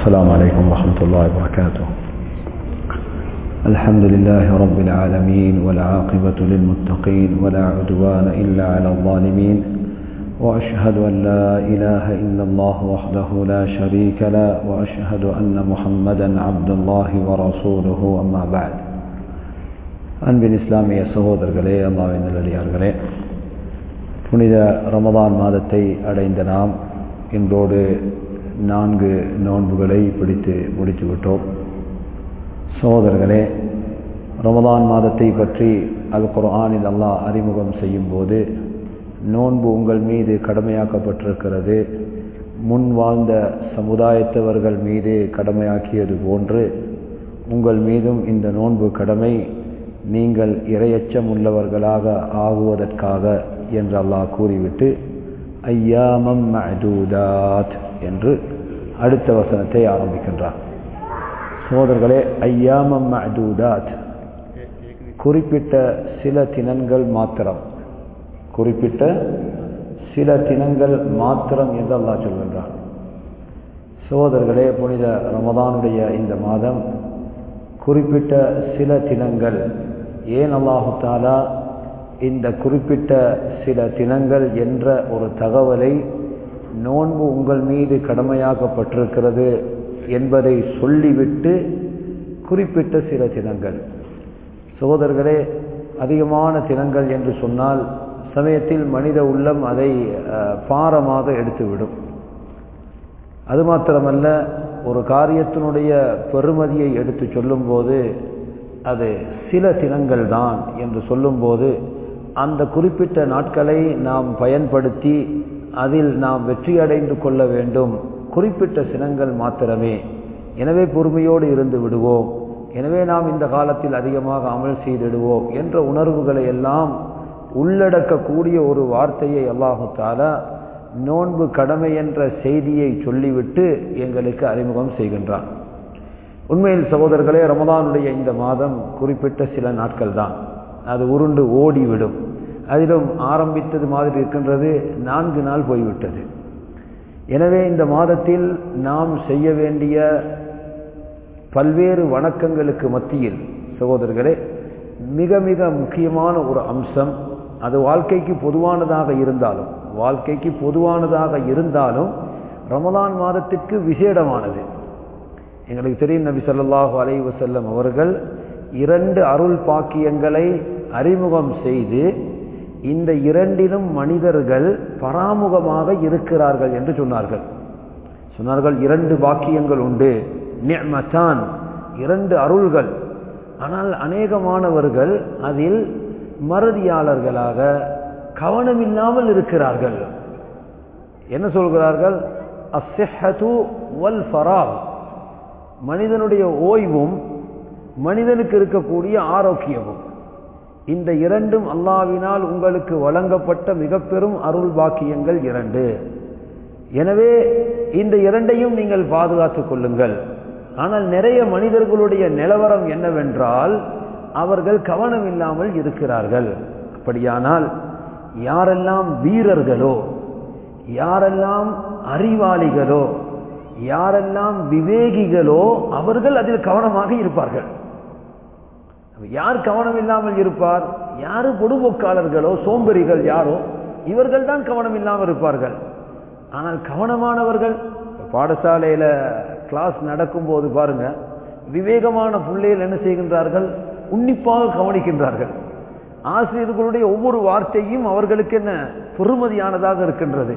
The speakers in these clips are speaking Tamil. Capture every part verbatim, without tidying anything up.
السلام عليكم ورحمة الله وبركاته. الحمد لله رب العالمين والعاقبة للمتقين ولا عدوان إلا على الظالمين، وأشهد أن لا إله إلا الله وحده لا شريك له، وأشهد أن محمدا عبد الله ورسوله. أما بعد. அன்பின் இஸ்லாமிய சகோதரர்களே, அல்லாஹ்வின் நல்லடியார்களே, புனித ரமதான் மாதத்தை அடைந்த நாம் இன்றோடு நான்கு நோன்புகளை பிடித்து முடித்துவிட்டோம். சகோதரர்களே, ரமதான் மாதத்தை பற்றி அல் குர்ஆனில் அல்லாஹ் அறிமுகம் செய்யும் போது நோன்பு உங்கள் மீது கடமையாக்கப்பட்டிருக்கிறது, முன் வாழ்ந்த சமுதாயத்தவர்கள் மீது கடமையாக்கியது போன்று உங்கள் மீதும் இந்த நோன்பு கடமை, நீங்கள் இறையச்சம் உள்ளவர்களாக ஆகுவதற்காக என்று அல்லாஹ் கூறிவிட்டு ஐயாமம் மஅதூதாத் என்று அடுத்த வசனத்தை ஆரம்பிக்கின்றார். சகோதரர்களே, ஐயாமம் மஅதூதாத் குறிப்பிட்ட சில தினங்கள் மாத்திரம், குறிப்பிட்ட சில தினங்கள் மாத்திரம் என்று அல்லாஹ் சொல்கின்றார். சகோதரர்களே, புனித ரமதானுடைய இந்த மாதம் குறிப்பிட்ட சில தினங்கள், ஏன் அல்லாஹு தஆலா இந்த குறிப்பிட்ட சில தினங்கள் என்ற ஒரு தகவலை நோன்பு உங்கள் மீது கடமையாக்கப்பட்டிருக்கிறது என்பதை சொல்லிவிட்டு குறிப்பிட்ட சில தினங்கள். சகோதரர்களே, அதிகமான தினங்கள் என்று சொன்னால் சமயத்தில் மனித உள்ளம் அதை பாரமாக எடுத்துவிடும். அது மாத்திரமல்ல, ஒரு காரியத்தினுடைய பெருமதியை எடுத்து சொல்லும்போது அது சில தினங்கள் தான் என்று சொல்லும்போது அந்த குறிப்பிட்ட நாட்களை நாம் பயன்படுத்தி அதில் நாம் வெற்றி அடைந்து கொள்ள வேண்டும். குறிப்பிட்ட தினங்கள் மாத்திரமே, எனவே பொறுமையோடு இருந்து விடுவோம், எனவே நாம் இந்த காலத்தில் அதிகமாக அமல் செய்திடுவோம் என்ற உணர்வுகளை எல்லாம் உள்ளடக்கக்கூடிய ஒரு வார்த்தையை அல்லாஹு தஆலா நோன்பு கடமை என்ற செய்தியை சொல்லிவிட்டு எங்களுக்கு அறிமுகம் செய்கின்றான். உண்மையில் சகோதரர்களே, ரமதானுடைய இந்த மாதம் குறிப்பிட்ட சில நாட்கள் தான், அது உருண்டு ஓடிவிடும். அதிலும் ஆரம்பித்தது மாதிரி இருக்கின்றது, நான்கு நாள் போய்விட்டது. எனவே இந்த மாதத்தில் நாம் செய்ய வேண்டிய பல்வேறு வணக்கங்களுக்கு மத்தியில் சகோதரர்களே, மிக மிக முக்கியமான ஒரு அம்சம், அது வாழ்க்கைக்கு பொதுவானதாக இருந்தாலும் வாழ்க்கைக்கு பொதுவானதாக இருந்தாலும் ரமதான் மாதத்திற்கு விசேடமானது. எங்களுக்கு தெரியும், நபி ஸல்லல்லாஹு அலைஹி வஸல்லம் அவர்கள் இரண்டு அருள் பாக்கியங்களை அறிமுகம் செய்து இந்த இரண்டிலும் மனிதர்கள் பராமுகமாக இருக்கிறார்கள் என்று சொன்னார்கள். சொன்னார்கள், இரண்டு பாக்கியங்கள் உண்டு, நிஅமதான், இரண்டு அருள்கள். ஆனால் அநேகமானவர்கள் அதில் மறதியாளர்களாக கவனமில்லாமல் இருக்கிறார்கள். என்ன சொல்கிறார்கள்? அஸ்ஸிஹ்ஹது வல் ஃபராக், மனிதனுடைய ஓய்வும் மனிதனுக்கு இருக்கக்கூடிய ஆரோக்கியமும், இந்த இரண்டும் அல்லாஹ்வினால் உங்களுக்கு வழங்கப்பட்ட மிக பெரும் அருள் பாக்கியங்கள் இரண்டு. எனவே இந்த இரண்டையும் நீங்கள் பாதுகாத்துக் கொள்ளுங்கள். ஆனால் நிறைய மனிதர்களுடைய நிலவரம் என்னவென்றால் அவர்கள் கவனம் இல்லாமல் இருக்கிறார்கள். அப்படியானால் யாரெல்லாம் வீரர்களோ, யாரெல்லாம் அறிவாளிகளோ, யாரெல்லாம் விவேகிகளோ அவர்கள் அதில் கவனமாக இருப்பார்கள். யார் கவனம் இல்லாமல் இருப்பார்? யாரு பொடுபோக்காளர்களோ சோம்பேறிகள் யாரோ இவர்கள் தான் கவனம் இல்லாமல் இருப்பார்கள். ஆனால் கவனமானவர்கள், பாடசாலையில கிளாஸ் நடக்கும் போது பாருங்க, விவேகமான பிள்ளைகள் என்ன செய்கின்றார்கள்? உன்னிப்பாக கவனிக்கின்றார்கள். ஆசிரியர்களுடைய ஒவ்வொரு வார்த்தையும் அவர்களுக்கு என்ன பெருமதியானதாக இருக்கின்றது.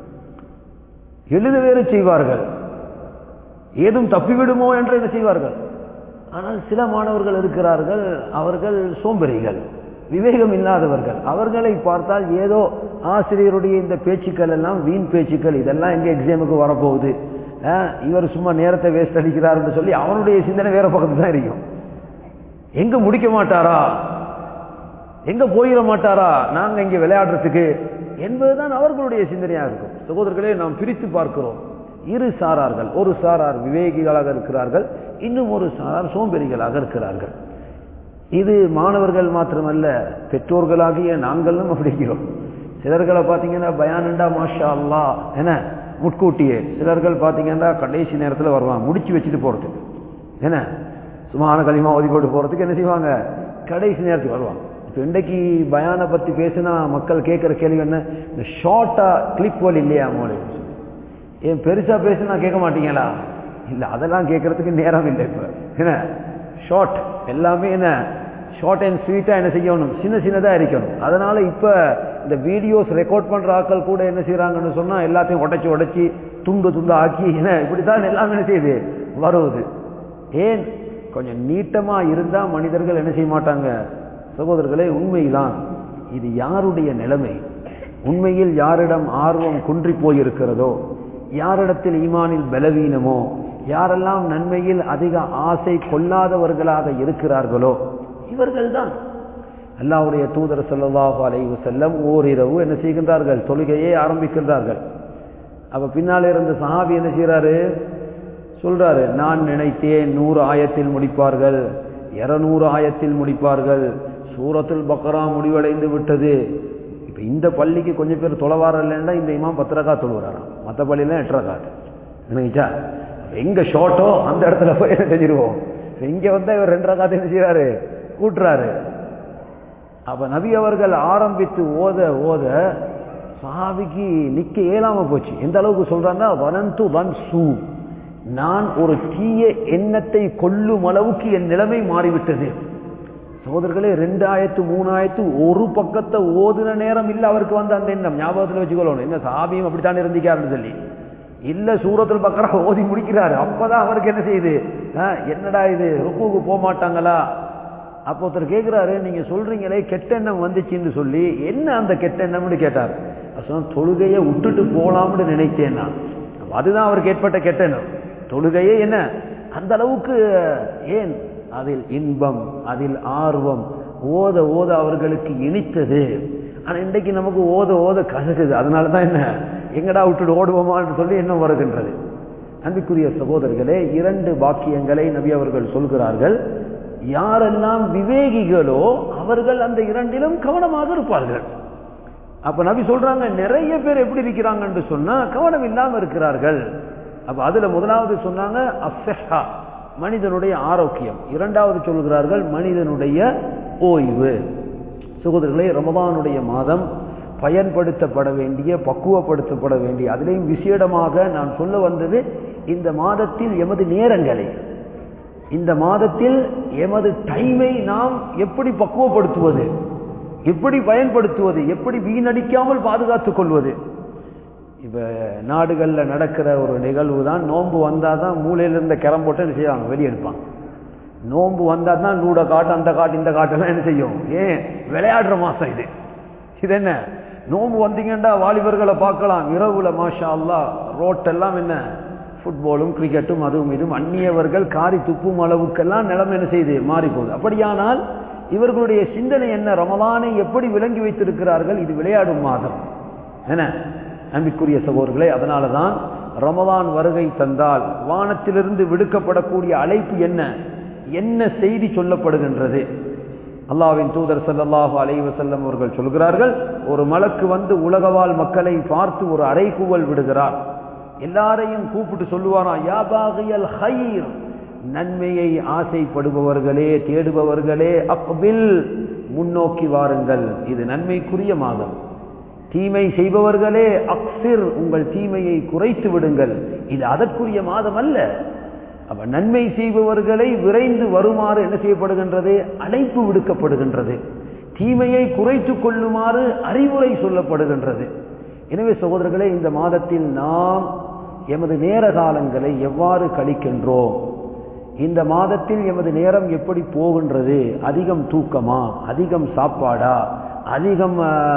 எழுத வேறு செய்வார்கள், ஏதும் தப்பிவிடுமோ என்று என்ன செய்வார்கள். ஆனால் சில மாணவர்கள் இருக்கிறார்கள், அவர்கள் சோம்பேறிகள், விவேகம் இல்லாதவர்கள். அவர்களை பார்த்தால் ஏதோ ஆசிரியருடைய இந்த பேச்சுக்கள் எல்லாம் வீண் பேச்சுக்கள், இதெல்லாம் எங்க எக்ஸாமுக்கு வரப்போகுது, இவர் சும்மா நேரத்தை வேஸ்ட் அடிக்கிறார் என்று சொல்லி அவனுடைய சிந்தனை வேற பக்கத்து தான் இருக்கும். எங்க முடிக்க மாட்டாரா, எங்க போயிட மாட்டாரா நாங்க இங்க விளையாடுறதுக்கு என்பதுதான் அவர்களுடைய சிந்தனையாக இருக்கும். சகோதரர்களே, நாம் பிரித்து பார்க்கிறோம், இரு சாரார்கள். ஒரு சாரார் விவேகிகளாக இருக்கிறார்கள், இன்னும் ஒரு சாரார் சோம்பேறிகளாக இருக்கிறார்கள். இது மாணவர்கள் மாத்திரமல்ல, பெற்றோர்களாகிய நாங்களும் அப்படிக்கிறோம். சிலர்களை பார்த்தீங்கன்னா பயானண்டா மாஷா அல்லாஹ், என்ன முட்கூட்டியே. சிலர்கள் பார்த்தீங்கன்னா கடைசி நேரத்தில் வருவாங்க முடிச்சு வச்சுட்டு போகிறதுக்கு, என்ன சுமான களிமா ஓதி போட்டு போகிறதுக்கு என்ன செய்வாங்க, கடைசி நேரத்துக்கு வருவாங்க. இப்போ இன்றைக்கு பயானை பற்றி பேசுனா மக்கள் கேட்குற கேள்வி என்ன, இந்த ஷார்ட்டாக கிளிப் போல் இல்லையா மோளுக்கு, ஏன் பெருசாக பேசுனா கேட்க மாட்டீங்களா? இல்லை, அதெல்லாம் கேட்கறதுக்கு நேரம் இல்லை. இப்போ என்ன ஷார்ட் எல்லாமே என்ன ஷார்ட் அண்ட் ஸ்வீட்டாக என்ன செய்யணும், சின்ன சின்னதாக இருக்கணும். அதனால் இப்போ இந்த வீடியோஸ் ரெக்கார்ட் பண்ணுற ஆட்கள் கூட என்ன செய்கிறாங்கன்னு சொன்னால் எல்லாத்தையும் உடைச்சி உடைச்சி துண்டு துண்டு ஆக்கி என்ன இப்படி தான் எல்லாமே என்ன செய்யுது வருவது. ஏன் கொஞ்சம் நீட்டமாக இருந்தால் மனிதர்கள் என்ன செய்ய மாட்டாங்க. சகோதரர்களே, உண்மைதான் இது யாருடைய நிலைமை, உண்மையில் யாரிடம் ஆர்வம் குன்றி போயிருக்கிறதோ, யாரிடத்தில் ஈமானில் பலவீனமோ, யாரெல்லாம் நன்மையில் அதிக ஆசை கொள்ளாதவர்களாக இருக்கிறார்களோ இவர்கள்தான். அல்லாஹ்வுடைய தூதர் ஸல்லல்லாஹு அலைஹி வஸல்லம் ஓரிரவு என்ன செய்கின்றார்கள், தொழுகையை ஆரம்பிக்கின்றார்கள். அப்ப பின்னாலே இருந்த சஹாபி என்ன செய்யறாரு, சொல்றாரு, நான் நினைத்தேன் நூறு ஆயத்தில் முடிப்பார்கள், இருநூறு ஆயத்தில் முடிப்பார்கள், சூரத்துல் பக்ரா முடிவடைந்து விட்டது. இப்ப இந்த பள்ளிக்கு கொஞ்சம் பேர் தொலைவார இல்லைன்னா இந்த இமாம் பத்து ரக்காத் தொழுகிறாராம், மற்ற பள்ளியெல்லாம் எட்டு ரக்காத். நினைச்சா எங்க ஷார்ட்டோ அந்த இடத்துல போய் என்ன செஞ்சிருவோம், இங்க வந்தா இவர் ரெண்டு ரக்காத் என்ன செய்யறாரு, கூட்டுறாரு. அப்ப நபி அவர்கள் ஆரம்பித்து ஓத ஓத சஹாபிக்கு நிக்க இயலாம போச்சு. எந்த அளவுக்கு சொல்றாங்கன்னா, வனந்து வன் சூ, நான் ஒரு தீய எண்ணத்தை கொள்ளும் அளவுக்கு என் நிலைமை மாறிவிட்டது. சகோதரர்களே, ரெண்டாயிரத்து மூணாயிரத்து ஒரு பக்கத்தை ஓதுன நேரம் இல்லை அவருக்கு வந்து அந்த எண்ணம் ஞாபகத்தில் வச்சுக்கொள்ளணும். என்ன சஹாபியும் அப்படித்தான் இருந்திக்காருன்னு சொல்லி இல்ல, சூரத்துல் பக்ரா ஓதி முடிக்கிறாரு. அப்பதான் அவருக்கு என்ன செய்யுது, என்னடா இது ருக்குவுக்கு போக மாட்டாங்களா? அப்போ ஒருத்தர் கேட்கிறாரு, நீங்க சொல்றீங்களே கெட்ட எண்ணம் வந்துச்சுன்னு சொல்லி, என்ன அந்த கெட்ட எண்ணம்னு கேட்டார். தொழுகையை விட்டுட்டு போலாம்னு நினைத்தேன் நான். அதுதான் அவருக்கு ஏற்பட்ட கெட்ட எண்ணம். தொழுகையே என்ன அந்த அளவுக்கு, ஏன் அதில் இன்பம், அதில் ஆர்வம், ஓத ஓத அவர்களுக்கு இனித்தது. ஆனா இன்றைக்கு நமக்கு ஓத ஓத கசக்குது. அதனாலதான் என்ன எங்கடா விட்டுட்டு ஓடுவோமான்னு சொல்லி என்ன வருகின்றது. அன்புக்குரிய சகோதரர்களே, இரண்டு பாக்கியங்களை நபி அவர்கள் சொல்கிறார்கள். யாரெல்லாம் விவேகிகளோ அவர்கள் அந்த இரண்டிலும் கவனமாக இருப்பார்கள். அப்ப நபி சொல்றாங்க, நிறைய பேர் எப்படி இருக்கிறாங்கன்னு சொன்னா கவனம் இல்லாம இருக்கிறார்கள். அப்ப அதுல முதலாவது சொன்னாங்க அஸ்ஸஹா, மனிதனுடைய ஆரோக்கியம். இரண்டாவது சொல்கிறார்கள் மனிதனுடைய ஓய்வு. சகோதரர்களே, ரமதானுடைய மாதம் பயன்படுத்தப்பட வேண்டிய, பக்குவப்படுத்தப்பட வேண்டிய, அதிலேயும் விசேடமாக நான் சொல்ல வந்தது இந்த மாதத்தில் எமது நேரங்களை, இந்த மாதத்தில் எமது டைமை நாம் எப்படி பக்குவப்படுத்துவது, எப்படி பயன்படுத்துவது, எப்படி வீணடிக்காமல் பாதுகாத்துக் கொள்வது. இப்ப நாடுகள்ல நடக்கிற ஒரு நிகழ்வு தான், நோன்பு வந்தாதான் மூலையில இருந்த கிரம் போட்டு என்ன செய்வாங்க, வெளியெடுப்பாங்க. நோன்பு வந்தா தான் நூட காட்டு, அந்த காட்டு, இந்த காட்டெல்லாம் என்ன செய்யும், ஏன் விளையாடுற மாசம் இது. இது என்ன, நோன்பு வந்தீங்கன்னா வாலிபர்களை பார்க்கலாம் இரவுல, மாஷா அல்லாஹ், ரோட்டெல்லாம் என்ன ஃபுட்பாலும் கிரிக்கெட்டும் அதுவும் இதுவும், அந்நியவர்கள் காரி துப்பும் அளவுக்கெல்லாம் நிலைமை என்ன செய்து மாறி போகுது. அப்படியானால் இவர்களுடைய சிந்தனை என்ன, ரமலானை எப்படி விளங்கி வைத்திருக்கிறார்கள், இது விளையாடும் மாதம். என்ன அன்பிற்குரிய சகோதரர்களே, அதனாலதான் ரமலான் வருகை தந்தால் வானத்திலிருந்து விடுக்கப்படக்கூடிய அழைப்பு என்ன, என்ன செய்தி சொல்லப்படுகின்றது. அல்லாஹ்வின் தூதர் ஸல்லல்லாஹு அலைஹி வஸல்லம் அவர்கள் சொல்கிறார்கள், ஒரு மலக்கு வந்து உலகவாழ் மக்களை பார்த்து ஒரு அறைகூவல் விடுகிறார். எல்லாரையும் கூப்பிட்டு சொல்லுவாரா, யா பாகியல் ஹைர், நன்மையை ஆசைப்படுபவர்களே, தேடுபவர்களே, அக்பில், முன்னோக்கி வாருங்கள், இது நன்மைக்குரிய மாதம். தீமை செய்பவர்களே, அக்ஸிர், உங்கள் தீமையை குறைத்து விடுங்கள், இது அதற்குரிய மாதம் அல்ல. அப்ப நன்மை செய்பவர்களை விரைந்து வருமாறு என்ன செய்யப்படுகின்றது, அழைப்பு விடுக்கப்படுகின்றது. தீமையை குறைத்து கொள்ளுமாறு அறிவுரை சொல்லப்படுகின்றது. எனவே சகோதரர்களே, இந்த மாதத்தில் நாம் எமது நேர காலங்களை எவ்வாறு கழிக்கின்றோம், இந்த மாதத்தில் எமது நேரம் எப்படி போகின்றது, அதிகம் தூக்கமா, அதிகம் சாப்பாடா, அதிகம்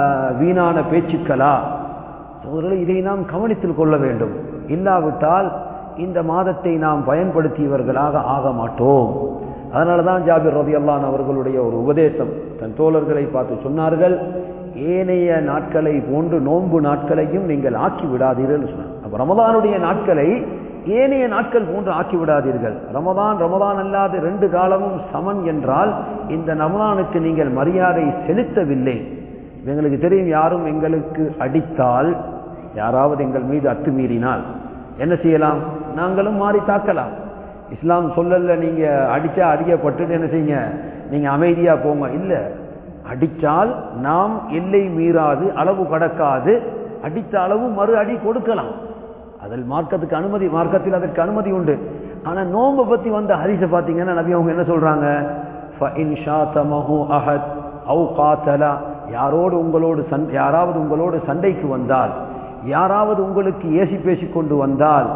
வீணான பேச்சுக்களா, சகோதரர்களே இதை நாம் கவனித்துக் கொள்ள வேண்டும். இல்லாவிட்டால் இந்த மாதத்தை நாம் பயன்படுத்தியவர்களாக ஆக மாட்டோம். அதனாலதான் ஜாபிர் ரலியல்லாஹு அன்ஹு அவர்களுடைய ஒரு உபதேசம், தன் தோழர்களை பார்த்து சொன்னார்கள், ஏனைய நாட்களை போன்று நோன்பு நாட்களையும் நீங்கள் ஆக்கி விடாதீர்கள் சொன்னார். அப்ப ரமதானுடைய நாட்களை ஏனைய நாட்கள் போன்று ஆக்கி விடாதீர்கள். ரமதான் ரமதான் அல்லாத ரெண்டு காலமும் சமன் என்றால் இந்த ரமதானுக்கு நீங்கள் மரியாதை செலுத்தவில்லை. எங்களுக்கு தெரியும், யாரும் எங்களுக்கு அடித்தால் யாராவது எங்கள் மீது அத்துமீறினால் என்ன செய்யலாம்? நாங்களும் மாறி தாக்கலாம். இஸ்லாம் சொல்லல நீங்க அடிச்சா அடிக்கப்பட்டு என்ன செய்யுங்க, நீங்க அமைதியா போங்க. இல்ல, அடித்தால் நாம் எல்லை மீறாது, அளவு கடக்காது, அடித்த அளவு மறு அடி கொடுக்கலாம். அதில் மார்க்கத்துக்கு அனுமதி, மார்க்கத்தில் அதற்கு அனுமதி உண்டு. ஆனா நோன்பை பத்தி வந்த ஹதீஸை பார்த்தீங்கன்னா நபி அவங்க என்ன சொல்றாங்க? யாரோடு உங்களோடு யாராவது உங்களோடு சண்டைக்கு வந்தால், யாராவது உங்களுக்கு ஏசி பேசி கொண்டு வந்தால்,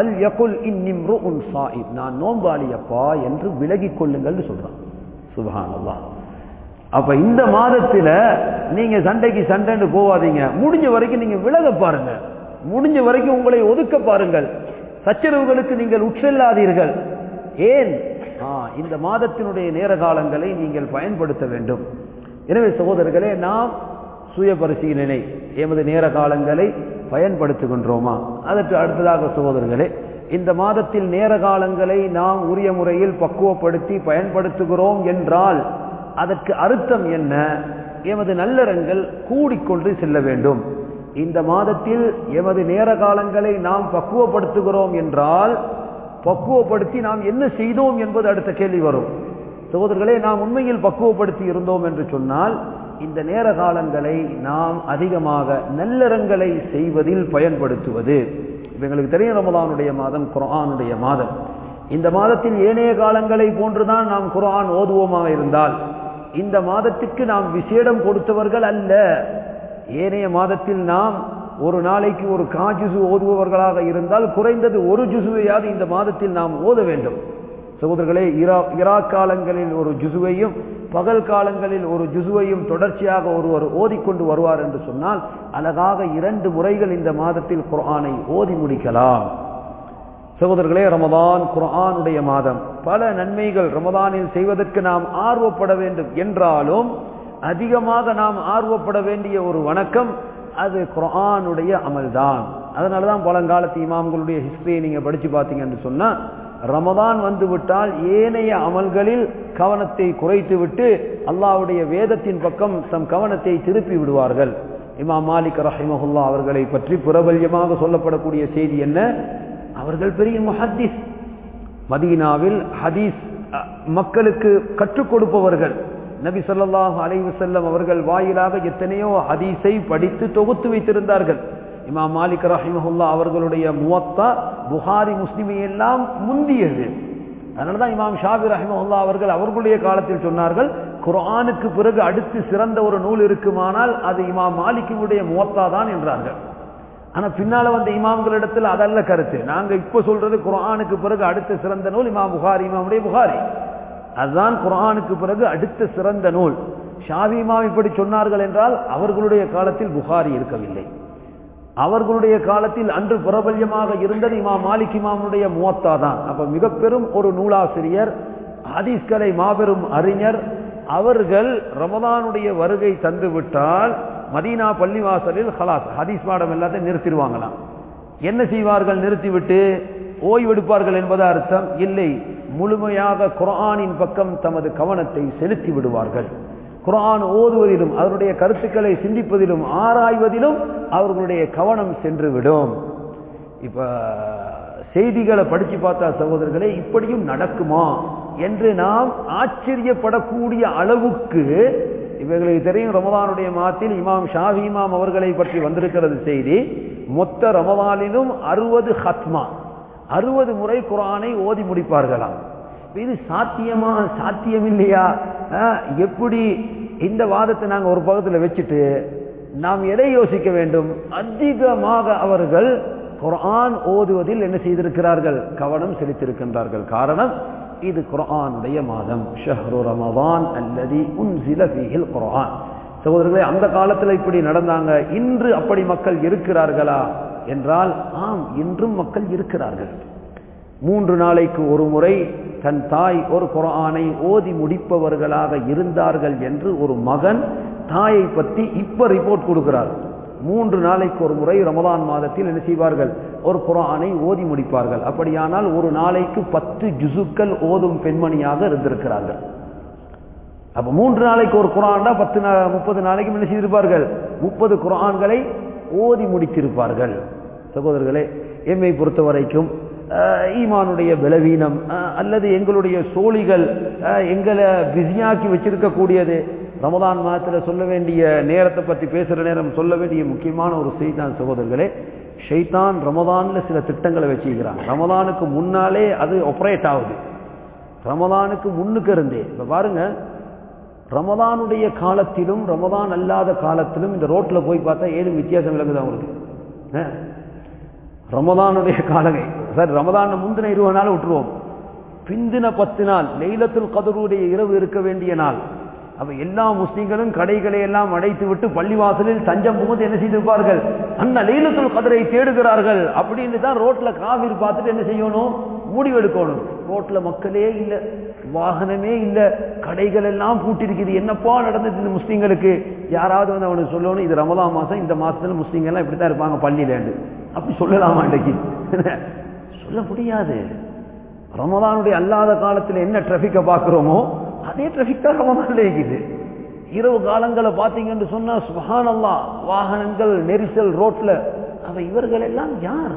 நான் நோன்பாளியப்பா என்று விலகிக் கொள்ளுங்கள் சொல்றான். சுப்ஹானல்லாஹ். அப்ப இந்த மாதத்துல நீங்க சண்டைக்கு சண்டைன்னு போவாதீங்க. முடிஞ்ச வரைக்கும் நீங்க விலக பாருங்க, முடிஞ்ச வரைக்கும் உங்களை ஒதுக்க பாருங்கள். சச்சரவுகளுக்கு நீங்கள் உட்செல்லாதீர்கள். ஏன்? இந்த மாதத்தினுடைய நேர காலங்களை நீங்கள் பயன்படுத்த வேண்டும். எனவே சகோதரர்களே, நாம் சுய பரிசீலனை, எமது நேர காலங்களை பயன்படுத்துகின்றோமா? அதற்கு அடுத்ததாக சகோதரர்களே, இந்த மாதத்தில் நேர காலங்களை நாம் உரிய முறையில் பக்குவப்படுத்தி பயன்படுத்துகிறோம் என்றால் அதற்கு அர்த்தம் என்ன? எமது நல்லறங்கள் கூடிக்கொண்டு செல்ல வேண்டும். இந்த மாதத்தில் எமது நேர காலங்களை நாம் பக்குவப்படுத்துகிறோம் என்றால் பக்குவப்படுத்தி நாம் என்ன செய்தோம் என்பது அடுத்த கேள்வி வரும். சகோதரர்களே, நாம் உண்மையில் பக்குவப்படுத்தி இருந்தோம் என்று சொன்னால் இந்த நேர காலங்களை நாம் அதிகமாக நல்லறங்களை செய்வதில் பயன்படுத்துவது. எங்களுக்கு தெரியும், ரமலானுடைய மாதம் குர்ஆனுடைய மாதம். இந்த மாதத்தில் ஏனைய காலங்களை போன்றுதான் நாம் குர்ஆன் ஓதுவோமாக இருந்தால் இந்த மாதத்துக்கு நாம் விசேடம் கொடுத்தவர்கள் அல்ல. ஏனைய மாதத்தில் நாம் ஒரு நாளைக்கு ஒரு காஜுசு ஓதுபவர்களாக இருந்தால் குறைந்தது ஒரு ஜுசுவையாவது இந்த மாதத்தில் நாம் ஓத வேண்டும். சகோதரர்களே, இரா இரா காலங்களில் ஒரு ஜுசுவையும் பகல் காலங்களில் ஒரு ஜுசுவையும் தொடர்ச்சியாக ஒருவர் ஓதிக்கொண்டு வருவார் என்று சொன்னால் அழகாக இரண்டு முறைகள் இந்த மாதத்தில் குர்ஆனை ஓதி முடிக்கலாம். சகோதரர்களே, ரமதான் குர்ஆனுடைய மாதம். பல நன்மைகள் ரமதானில் செய்வதற்கு நாம் ஆர்வப்பட வேண்டும் என்றாலும் அதிகமாக நாம் ஆர்வப்பட வேண்டிய ஒரு வணக்கம் அது குர்ஆனுடைய அமல்தான். அதனாலதான் பழங்காலத்து இமாம்களுடைய ஹிஸ்டரியை நீங்க படிச்சு பார்த்தீங்கன்னு சொன்னா, ரமதான் வந்துவிட்டால் ஏனைய அமல்களில் கவனத்தை குறைத்து விட்டு அல்லாஹ்வுடைய வேதத்தின் பக்கம் தம் கவனத்தை திருப்பி விடுவார்கள். இமாம் மாலிக் ரஹிமஹுல்லா அவர்களை பற்றி பிரபல்யமாக சொல்லப்படக்கூடிய செய்தி என்ன? அவர்கள் பெரிய முஹத்திஸ். மதீனாவில் ஹதீஸ் மக்களுக்கு கற்றுக் கொடுப்பவர்கள். நபி ஸல்லல்லாஹு அலைஹி வஸல்லம் அவர்கள் வாயிலாக எத்தனையோ ஹதீஸை படித்து தொகுத்து வைத்திருந்தார்கள். இமாம் மாலிக் ரஹிமஹுல்லா அவர்களுடைய முவத்தா புகாரி முஸ்லிமை எல்லாம் முந்தியது. அதனாலதான் இமாம் ஷாஃபி ரஹிமஹுல்லா அவர்கள் அவர்களுடைய காலத்தில் சொன்னார்கள், குர்ஆனுக்கு பிறகு அடுத்து சிறந்த ஒரு நூல் இருக்குமானால் அது இமாம் மாலிக்குடைய முவத்தா தான் என்றார்கள். ஆனா பின்னால வந்த இமாம்களிடத்தில் அதல்ல கருத்து. நாங்க இப்ப சொல்றது குர்ஆனுக்கு பிறகு அடுத்த சிறந்த நூல் இமாம் புகாரி, இமாமுடைய புகாரி அதுதான் குர்ஆனுக்கு பிறகு அடுத்த சிறந்த நூல். ஷாஃபி இமாம் இப்படி சொன்னார்கள் என்றால் அவர்களுடைய காலத்தில் புகாரி இருக்கவில்லை. அவர்களுடைய காலத்தில் அன்று பிரபல்யமாக இருந்தது இமாம் மாலிக் இமாமுடைய முவத்தா தான். அப்ப மிக பெரும் ஒரு நூலாசிரியர், ஹதீஸ்களை மாபெரும் அறிஞர். அவர்கள் ரமதானுடைய வருகை தந்து விட்டால் மதீனா பள்ளிவாசலில் ஹலாஸ் ஹதீஸ் பாடம் எல்லாத்தையும் நிறுத்திடுவாங்களாம். என்ன செய்வார்கள்? நிறுத்திவிட்டு ஓய்வெடுப்பார்கள் என்பது அர்த்தம் இல்லை. முழுமையாக குர்ஆனின் பக்கம் தமது கவனத்தை செலுத்தி விடுவார்கள். குர்ஆன் ஓதுவதிலும் அதனுடைய கருத்துக்களை சிந்திப்பதிலும் ஆராய்வதிலும் அவர்களுடைய கவனம் சென்று விடும். இப்ப செய்திகளை படிச்சு பார்த்தா சகோதரர்களே, இப்படியும் நடக்குமா என்று நாம் ஆச்சரியப்படக்கூடிய அளவுக்கு இவர்களுக்கு தெரியும். ரமதானுடைய மாதத்தில் இமாம் ஷாஃபி இமாம் அவர்களை பற்றி வந்திருக்கிறது செய்தி. மொத்த ரமதானிலும் அறுபது ஹத்மா, அறுபது முறை குர்ஆனை ஓதி முடிப்பார்களாம். இது சாத்தியமா? சாத்தியம் இல்லையா? எப்படி? இந்த வாதத்தை நாங்கள் ஒரு பக்கத்தில் வச்சுட்டு நாம் எதை யோசிக்க வேண்டும்? அதிகமாக அவர்கள் குர்ஆன் ஓதுவதில் என்ன செய்திருக்கிறார்கள்? கவனம் செலுத்தியிருக்கின்றார்கள். காரணம், இது குர்ஆனுடைய மாதம். ஷஹ்ரு ரமதான் அல்லதி உன்ஸில ஃபீஹில் குர்ஆன். சகோதரர்களே, அந்த காலத்தில் இப்படி நடந்தாங்க. இன்று அப்படி மக்கள் இருக்கிறார்களா என்றால் ஆம், இன்றும் மக்கள் இருக்கிறார்கள். மூன்று நாளைக்கு ஒரு முறை தன் தாய் ஒரு குர்ஆனை ஓதி முடிப்பவர்களாக இருந்தார்கள் என்று ஒரு மகன் தாயை பற்றி இப்ப ரிப்போர்ட் கொடுக்கிறார். மூன்று நாளைக்கு ஒரு முறை ரமலான் மாதத்தில் என்ன செய்வார்கள்? ஒரு குர்ஆனை ஓதி முடிப்பார்கள். அப்படியானால் ஒரு நாளைக்கு பத்து ஜுசுக்கள் ஓதும் பெண்மணியாக இருந்திருக்கிறார்கள். அப்ப மூன்று நாளைக்கு ஒரு குர்ஆன், பத்து முப்பது நாளைக்கு என்ன செய்திருப்பார்கள்? முப்பது குர்ஆன்களை ஓதி முடித்திருப்பார்கள். சகோதரர்களே, எம்மை பொறுத்த வரைக்கும் ஈமானுடைய பலவீனம் அல்லது எங்களுடைய சோழிகள் எங்களை பிஸியாக்கி வச்சிருக்கக்கூடியது. ரமதான் மாதத்தில் சொல்ல வேண்டிய நேரத்தை பற்றி பேசுகிற நேரம் சொல்ல வேண்டிய முக்கியமான ஒரு செய்தான் சகோதரர்களே, ஷைத்தான் ரமதான்ல சில திட்டங்களை வச்சுக்கிறான். ரமதானுக்கு முன்னாலே அது ஆப்ரேட் ஆகுது. ரமதானுக்கு முன்னுக்கு இருந்தே இப்போ பாருங்க, ரமதானுடைய காலத்திலும் ரமதான் அல்லாத காலத்திலும் இந்த ரோட்டில் போய் பார்த்தா ஏதும் வித்தியாசம் விளங்குது அவங்களுக்கு. ரமதானுடைய காலகை சார், ரமதான முந்தின இருபது நாள் விட்டுருவோம், பிந்தின பத்து நாள் லைலத்துல் கத்ருடைய இரவு இருக்க வேண்டிய நாள். அப்ப எல்லா முஸ்லிம்களும் கடைகளை எல்லாம் அடைத்து விட்டு பள்ளிவாசலில் தஞ்சம் புகுந்து என்ன செய்திருப்பார்கள், அண்ணா லைலத்துல் கத்ரை தேடுகிறார்கள் அப்படின்னு தான் ரோட்ல காவிர் பார்த்துட்டு என்ன செய்யணும், முடிவெடுக்கணும். ரோட்ல மக்களே இல்லை, வாகனமே இல்லை, கடைகள் எல்லாம் பூட்டிருக்குது. என்னப்பா நடந்தது இந்த முஸ்லீம்களுக்கு? யாராவது வந்து அவனுக்கு சொல்லணும், இது ரமதான் மாசம், இந்த மாசத்துல முஸ்லீம்கள் எல்லாம் இப்படித்தான் இருப்பாங்க பள்ளியிலேண்டு. அப்படி சொல்லலாமா? இன்றைக்கு சொல்ல முடியாது. ரமதானுடைய அல்லாத காலத்தில் என்ன டிராபிக்கை பார்க்கிறோமோ அதே டிராபிக் தான் ரமதான்ல இருக்குது. இரவு காலங்களை பார்த்தீங்கன்னு சொன்னா சுப்ஹானல்லாஹ், வாகனங்கள் நெரிசல் ரோட்ல. அவ இவர்கள் எல்லாம் யார்?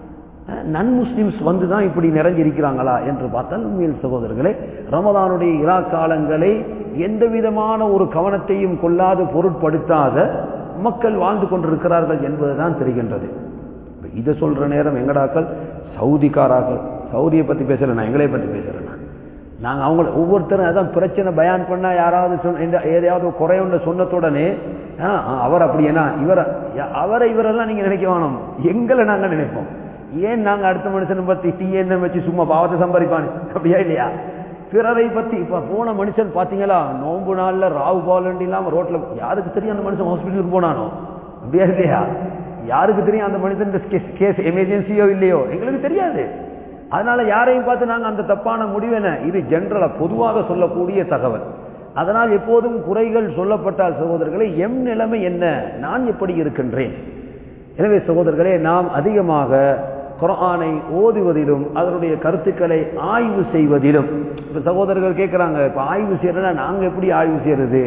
நன் முஸ்லிம்ஸ் வந்துதான் இப்படி நிறைஞ்சிருக்கிறாங்களா என்று பார்த்தால் உண்மையில் சகோதரர்களே, ரமதானுடைய இரா காலங்களை எந்த விதமான ஒரு கவனத்தையும் கொள்ளாது பொருட்படுத்தாத மக்கள் வாழ்ந்து கொண்டிருக்கிறார்கள் என்பதுதான் தெரிகின்றது. இதை சொல்ற நேரம் எங்கடாக்கள் சவுதிக்காராக்கள், சவுதியை பத்தி பேசுறேன் நான், எங்களை பத்தி பேசுறேன் நான். நாங்கள் அவங்கள ஒவ்வொருத்தரும் அதான் பிரச்சனை பயான் பண்ணா யாராவது சொன்ன ஏதாவது குறையுள்ள சொன்னத்துடனே அவர் அப்படி ஏன்னா இவரை அவரை இவரெல்லாம் நீங்க நினைக்க வேணும், எங்களை நாங்க நினைப்போம். ஏன் நாங்க அடுத்த மனுஷனை பத்தி டீ என்ன வச்சு சும்மா பாவத்தை சம்பாதிப்பானு அப்படியா இல்லையா? பிறரை பத்தி இப்ப போன மனுஷன் பாத்தீங்களா, நோன்பு நாள்ல ராவு பாலண்டி இல்லாம ரோட்ல, யாருக்கு தெரியும் அந்த மனுஷன் ஹாஸ்பிட்டலுக்கு போனானோ? அப்படியா இல்லையா? யாருக்கு தெரியும் அந்த மனுஷன் கேஸ் எமர்ஜென்சியோ இல்லையோ? எங்களுக்கு தெரியாது. அதனால யாரையும் பார்த்து நாங்க அந்த தப்பான முடிவென, இது ஜெனரலா பொதுவாக சொல்லக்கூடிய தகவல். அதனால் எப்போதும் குறைகள் சொல்லப்பட்டால் சகோதரர்களே, எம் நிலைமை என்ன, நான் எப்படி இருக்கின்றேன்? எனவே சகோதரர்களே, நாம் அதிகமாக குர்ஆனை ஓதுவதிலும் அதனுடைய கருத்துக்களை ஆய்வு செய்வதிலும். இப்ப சகோதரர்கள் கேட்கிறாங்க, இப்ப ஆய்வு செய்யறதுனா நாங்க எப்படி ஆய்வு செய்யறது,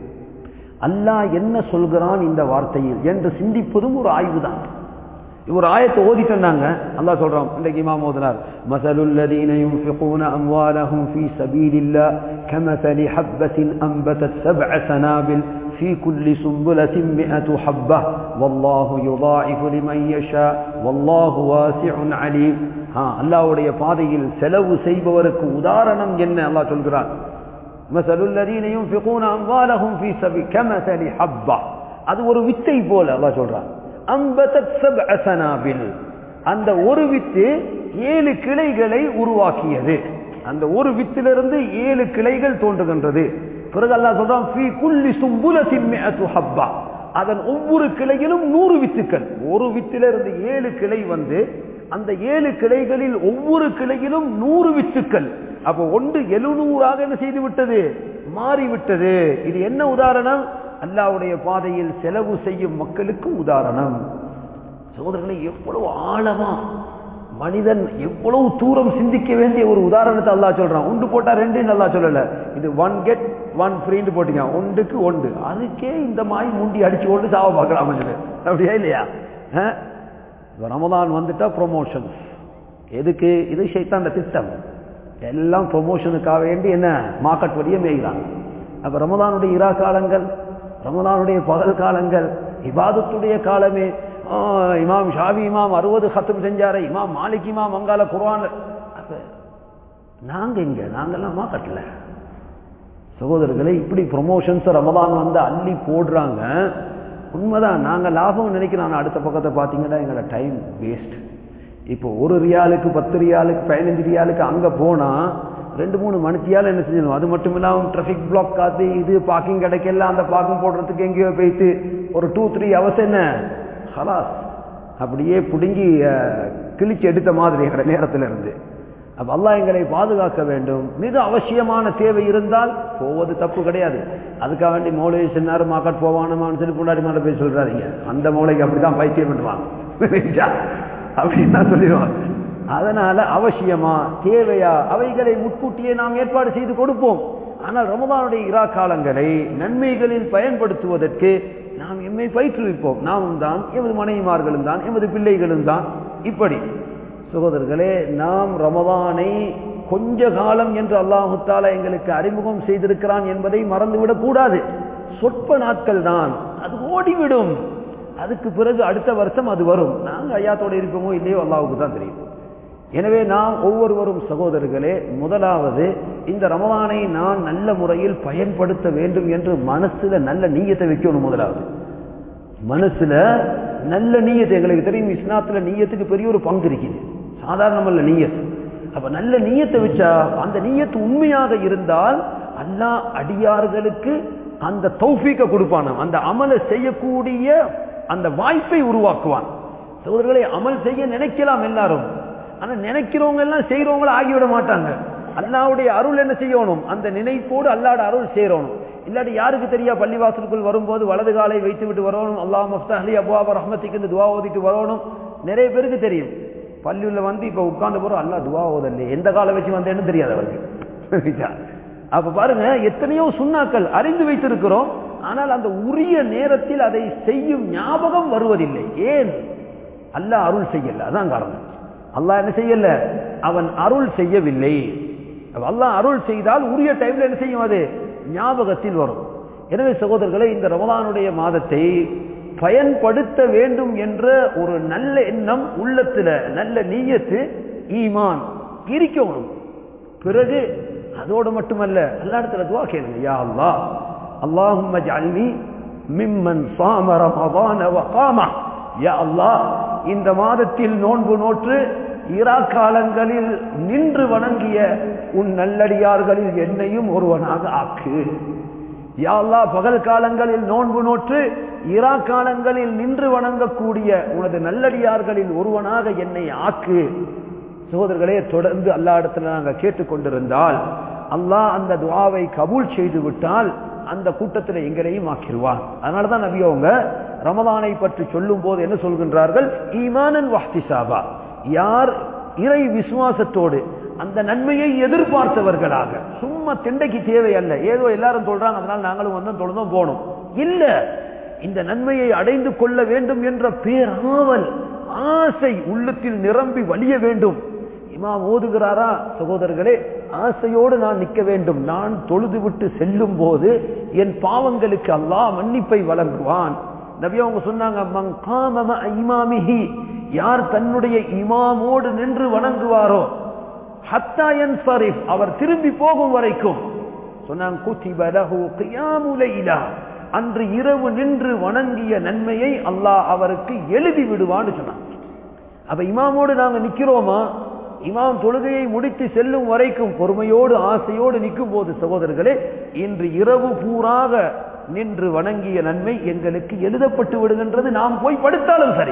அல்லாஹ் என்ன சொல்கிறான் இந்த வார்த்தையில் என்று சிந்திப்பதும் ஒரு ஆய்வு தான். ஒரு ஆயத்தை ஓதிட்டாங்க, அல்லாஹ் சொல்றான். இன்றைக்கு இமாம் ஓதுனார், மஸலுல் லதீன யுன்ஃபிகூன அம்வாலஹும் ஃபீ ஸபீலில்லாஹ் கமஸலி ஹப்பத்தின் அன்பதத் சப்அ ஸனாபில் ஃபீ குல்லி சும்புலத்தின் மிஅத்து ஹப்பஹ் வல்லாஹு யுதாஇஃபு லிமன் யஷா வல்லாஹு வாஸிஉன் அலீம். அல்லாஹ்வுடைய பாதையில் செலவு செய்பவருக்கு உதாரணம் என்ன அல்லாஹ் சொல்கிறான். மஸலுல் லதீன யுன்ஃபிகூன அம்வாலஹும் ஃபீ ஸபீல் கமஸலி ஹப்பஹ், அது ஒரு வித்தை போல அல்லாஹ் சொல்றான். அம்பதத் சப்அ ஸனாபில், அந்த ஒரு வித்து ஏழு கிளைகளை உருவாக்கியது. அந்த ஒரு வித்திலிருந்து ஏழு கிளைகள் தோன்றுகின்றது. பிறகு அல்லாஹ் சொல்றான், ஃபீ குல்லி சும்புலத்தின் மிஅத்து ஹப்பா, அதன் ஒவ்வொரு கிளையிலும் நூறு வித்துக்கள். ஒரு வித்திலிருந்து ஏழு கிளை வந்து அந்த ஏழு கிளைகளில் ஒவ்வொரு கிளையிலும் நூறு வித்துக்கள். அப்போ ஒன்று எழுநூறாக என்ன செய்து விட்டது, மாறிவிட்டது. இது என்ன உதாரணம்? அல்லாஹ்வுடைய பாதையில் செலவு செய்யும் மக்களுக்கு உதாரணம். சகோதரர்களை, எவ்வளவு ஆழமா மனிதன் எவ்வளவு தூரம் சிந்திக்க வேண்டிய ஒரு உதாரணத்தை அல்லாஹ் சொல்றான். ஒன்று போட்டா ரெண்டு அல்லாஹ் சொல்லல, இது ஒன் கெட் ஒன் ஃப்ரீன்னு போட்டீங்க, ஒன்றுக்கு ஒன்று. அதுக்கே இந்த மாதிரி முண்டி அடிச்சு கொண்டு சாவ பார்க்கலாம். அப்படியா இல்லையா? ரமதான் வந்துட்டா ப்ரொமோஷன். எதுக்கு? இது ஷைத்தான்ட திட்டம். எல்லாம் ப்ரொமோஷனுக்காக வேண்டி என்ன மார்க்கெட் வழியே மேய்கிறாங்க. அப்ப ரமதானுடைய இரா காலங்கள், ரமதானுடைய பகல் காலங்கள், இபாதத்துடைய காலமே. இமாம் ஷாபி இமாம் அறுபது ஹத்தம் செஞ்சாரு, இமாம் மாலிக் இமாம் அங்கால குர்ஆன். அப்ப நாங்க இங்க நாங்கெல்லாம் மார்க்கெட்ல. சகோதரர்களை, இப்படி ப்ரொமோஷன்ஸ் ரமதான் வந்து அள்ளி போடுறாங்க. உண்மைதான், நாங்க லாபம் நினைக்கிறோம். அடுத்த பக்கத்தை பார்த்தீங்கன்னா எங்களோட டைம் வேஸ்ட். இப்போ ஒரு ரியாலுக்கு பத்து ரியாலுக்கு பதினஞ்சு ரியாலுக்கு அங்க போனா ரெண்டு மூணு மணித்தியால என்ன செஞ்சணும். அது மட்டும் இல்லாமல் டிராபிக் பிளாக் காத்து இது பார்க்கிங் கிடைக்கல, அந்த பார்க்கிங் போடுறதுக்கு எங்கேயோ போயிட்டு ஒரு டூ த்ரீ ஹவர்ஸ் என்ன ஹலாஸ் அப்படியே பிடுங்கி கிழிச்சு எடுத்த மாதிரி எங்களோட நேரத்தில் இருந்து. அப்ப அல்லாஹ் எங்களை பாதுகாக்க வேண்டும். மிக அவசியமான தேவை இருந்தால் போவது தப்பு கிடையாது. அதுக்காக வேண்டி மௌலவி சொன்னாரு மார்க்கெட் போவானமான்னு சொல்லி முன்னாடி மேலே போய் சொல்றாதீங்க. அந்த மௌலைக்கு அப்படிதான் பைத்தியம் பண்ணுவாங்க அப்படின்னு தான் சொல்லிடுவாங்க. அதனால அவசியமா தேவையா அவைகளை முன்கூட்டியே நாம் ஏற்பாடு செய்து கொடுப்போம். ஆனால் ரமதானுடைய இரா காலங்களை நன்மைகளில் பயன்படுத்துவதற்கு நாம் எம்மை பயிற்றுவிப்போம். நாமும் தான், எமது மனைவிமார்களும் தான், எமது பிள்ளைகளும் தான். இப்படி சகோதரர்களே, நாம் ரமதானை கொஞ்ச காலம் என்று அல்லாஹு தஆலா எங்களுக்கு அறிமுகம் செய்திருக்கிறான் என்பதை மறந்துவிடக் கூடாது. சொற்ப நாட்கள் தான், அது ஓடிவிடும். அதுக்கு பிறகு அடுத்த வருஷம் அது வரும். நாங்கள் ஐயாத்தோடு இருப்போமோ இல்லையோ அல்லாஹ்வுக்கு தான் தெரியும். எனவே நாம் ஒவ்வொருவரும் சகோதரர்களே, முதலாவது இந்த ரமதானை நான் நல்ல முறையில் பயன்படுத்த வேண்டும் என்று மனசுல நல்ல நீயத்தை வைக்கணும். முதலாவது மனசுல நல்ல நீயத்தை. எங்களுக்கு தெரியும் இஸ்லாத்துல நீயத்துக்கு பெரிய ஒரு பங்கு இருக்குது, சாதாரணமல்ல நீயத். அப்ப நல்ல நீயத்தை வச்சா அந்த நீயத்து உண்மையாக இருந்தால் அல்லாஹ் அடியார்களுக்கு அந்த தௌஃபீக்கை கொடுப்பான், அந்த அமலை செய்யக்கூடிய அந்த வாய்ப்பை உருவாக்குவான். சகோதரர்களை, அமல் செய்ய நினைக்கலாம் எல்லாரும், ஆனா நினைக்கிறவங்க எல்லாம் செய்யறவங்கள ஆகிவிட மாட்டாங்க. அல்லாஹ்வுடைய அருள் என்ன செய்யணும், அந்த நினைப்போடு அல்லாஹ்வுடைய அருள் சேரணும். இல்லாட்டி யாருக்கு தெரியா, பள்ளிவாசலுக்குள் வரும்போது வலது காலை வைத்து விட்டு வரணும், அல்லாஹ் மஃப்தஹ் லி அப்வாப ரஹ்மத்திக்கு துஆ ஓதிட்டு வரணும். நிறைய பேருக்கு தெரியும், பள்ளியுள்ள வந்து இப்ப உட்கார்ந்து போறோம், அல்லாஹ் துஆ ஓதல்ல, எந்த காலை வச்சு வந்தேன்னு தெரியாது அவருக்கு. அப்ப பாருங்க, எத்தனையோ சுன்னாக்கள் அறிந்து வைத்திருக்கிறோம், ஆனால் அந்த உரிய நேரத்தில் அதை செய்யும் ஞாபகம் வருவதில்லை. ஏன்? அல்லாஹ் அருள் செய்யல, அதான் காரணம். அல்லாஹ் என்ன செய்யல, அவன் அருள் செய்யவில்லை. அல்லாஹ் அருள் செய்தால் உரிய டைம்ல என்ன செய்யும், அது ஞாபகத்தில் வரும். எனவே சகோதரர்களை, இந்த ரமலானுடைய மாதத்தை பயன்படுத்த வேண்டும் என்ற ஒரு நல்ல எண்ணம் உள்ளத்துல, நல்ல நீயத்து, ஈமான் இருக்கணும். பிறகு அதோடு மட்டுமல்ல, அல்லாஹ்விடத்துல துஆ கேளுங்க, யா அல்லாஹ் அல்லாஹும்ம ஜஅல்னி மிம்மன் ஸாம ரமஸான வ காம. யா அல்லாஹ், இந்த மாதத்தில் நோன்பு நோற்று இரா காலங்களில் நின்று வணங்கிய உன் நல்லடியார்களில் என்னையும் ஒருவனாக ஆக்கு. யா அல்லாஹ், பகல் காலங்களில் நோன்பு நோற்று இரா காலங்களில் நின்று வணங்கக்கூடிய உனது நல்லடியார்களில் ஒருவனாக என்னை ஆக்கு. சகோதரர்களே, தொடர்ந்து அல்லாஹ் இடத்துல நாங்கள் கேட்டுக்கொண்டிருந்தால் அல்லாஹ் அந்த துஆவை கபூல் செய்து விட்டால் அந்த கூட்டத்தில் எங்களையும் ஆக்கிடுவான். அதனாலதான் நபி அவங்க ரமதானை பற்றி சொல்லும் போது என்ன சொல்கின்றார்கள், ஈமானன் வஹ்திசாபா, யார் இறை விசுவாசத்தோடு அந்த நன்மையை எதிர்பார்த்தவர்களாக, சும்மா திண்டைக்கு தேவை அல்ல, ஏதோ எல்லாரும் சொல்றாங்க அதனால நாங்களும் வந்து தொழுதும் போனோம் இல்ல, இந்த நன்மையை அடைந்து கொள்ள வேண்டும் என்ற பேராவல், ஆசை உள்ளத்தில் நிரம்பி வலிய வேண்டும். இமாம் ஓதுகிறாரா சகோதரர்களே, ஆசையோடு நான் நிற்க வேண்டும். நான் தொழுது விட்டு செல்லும் போது என் பாவங்களுக்கு அல்லாஹ் மன்னிப்பை வழங்குவான். நபி அவங்க சொன்னாங்க, மன் காம மஅ இமாமிஹி, யார் தன்னுடைய இமாமோடு நின்று வணங்குவாரோ, ஹத்தா யன்ஸரிஃப், அவர் திரும்பி போகும் வரைக்கும் சொன்னாங்க, குதிப லஹு கியாமு லைலா, அன்று இரவு நின்று வணங்கிய நன்மையை அல்லாஹ் அவருக்கு எழுதி விடுவான்னு சொன்னாங்க. அப்ப இமாமோடு நாங்க நிக்கிறோமா, இமாம் தொழுகையை முடித்து செல்லும் வரைக்கும் பொறுமையோடு ஆசையோடு நிற்கும் போது சகோதரர்களே, இன்று இரவு பூராக நின்று வணங்கிய நன்மை எங்களுக்கு எழுதப்பட்டு விடுகின்றது, நாம் போய் படுத்தாலும் சரி.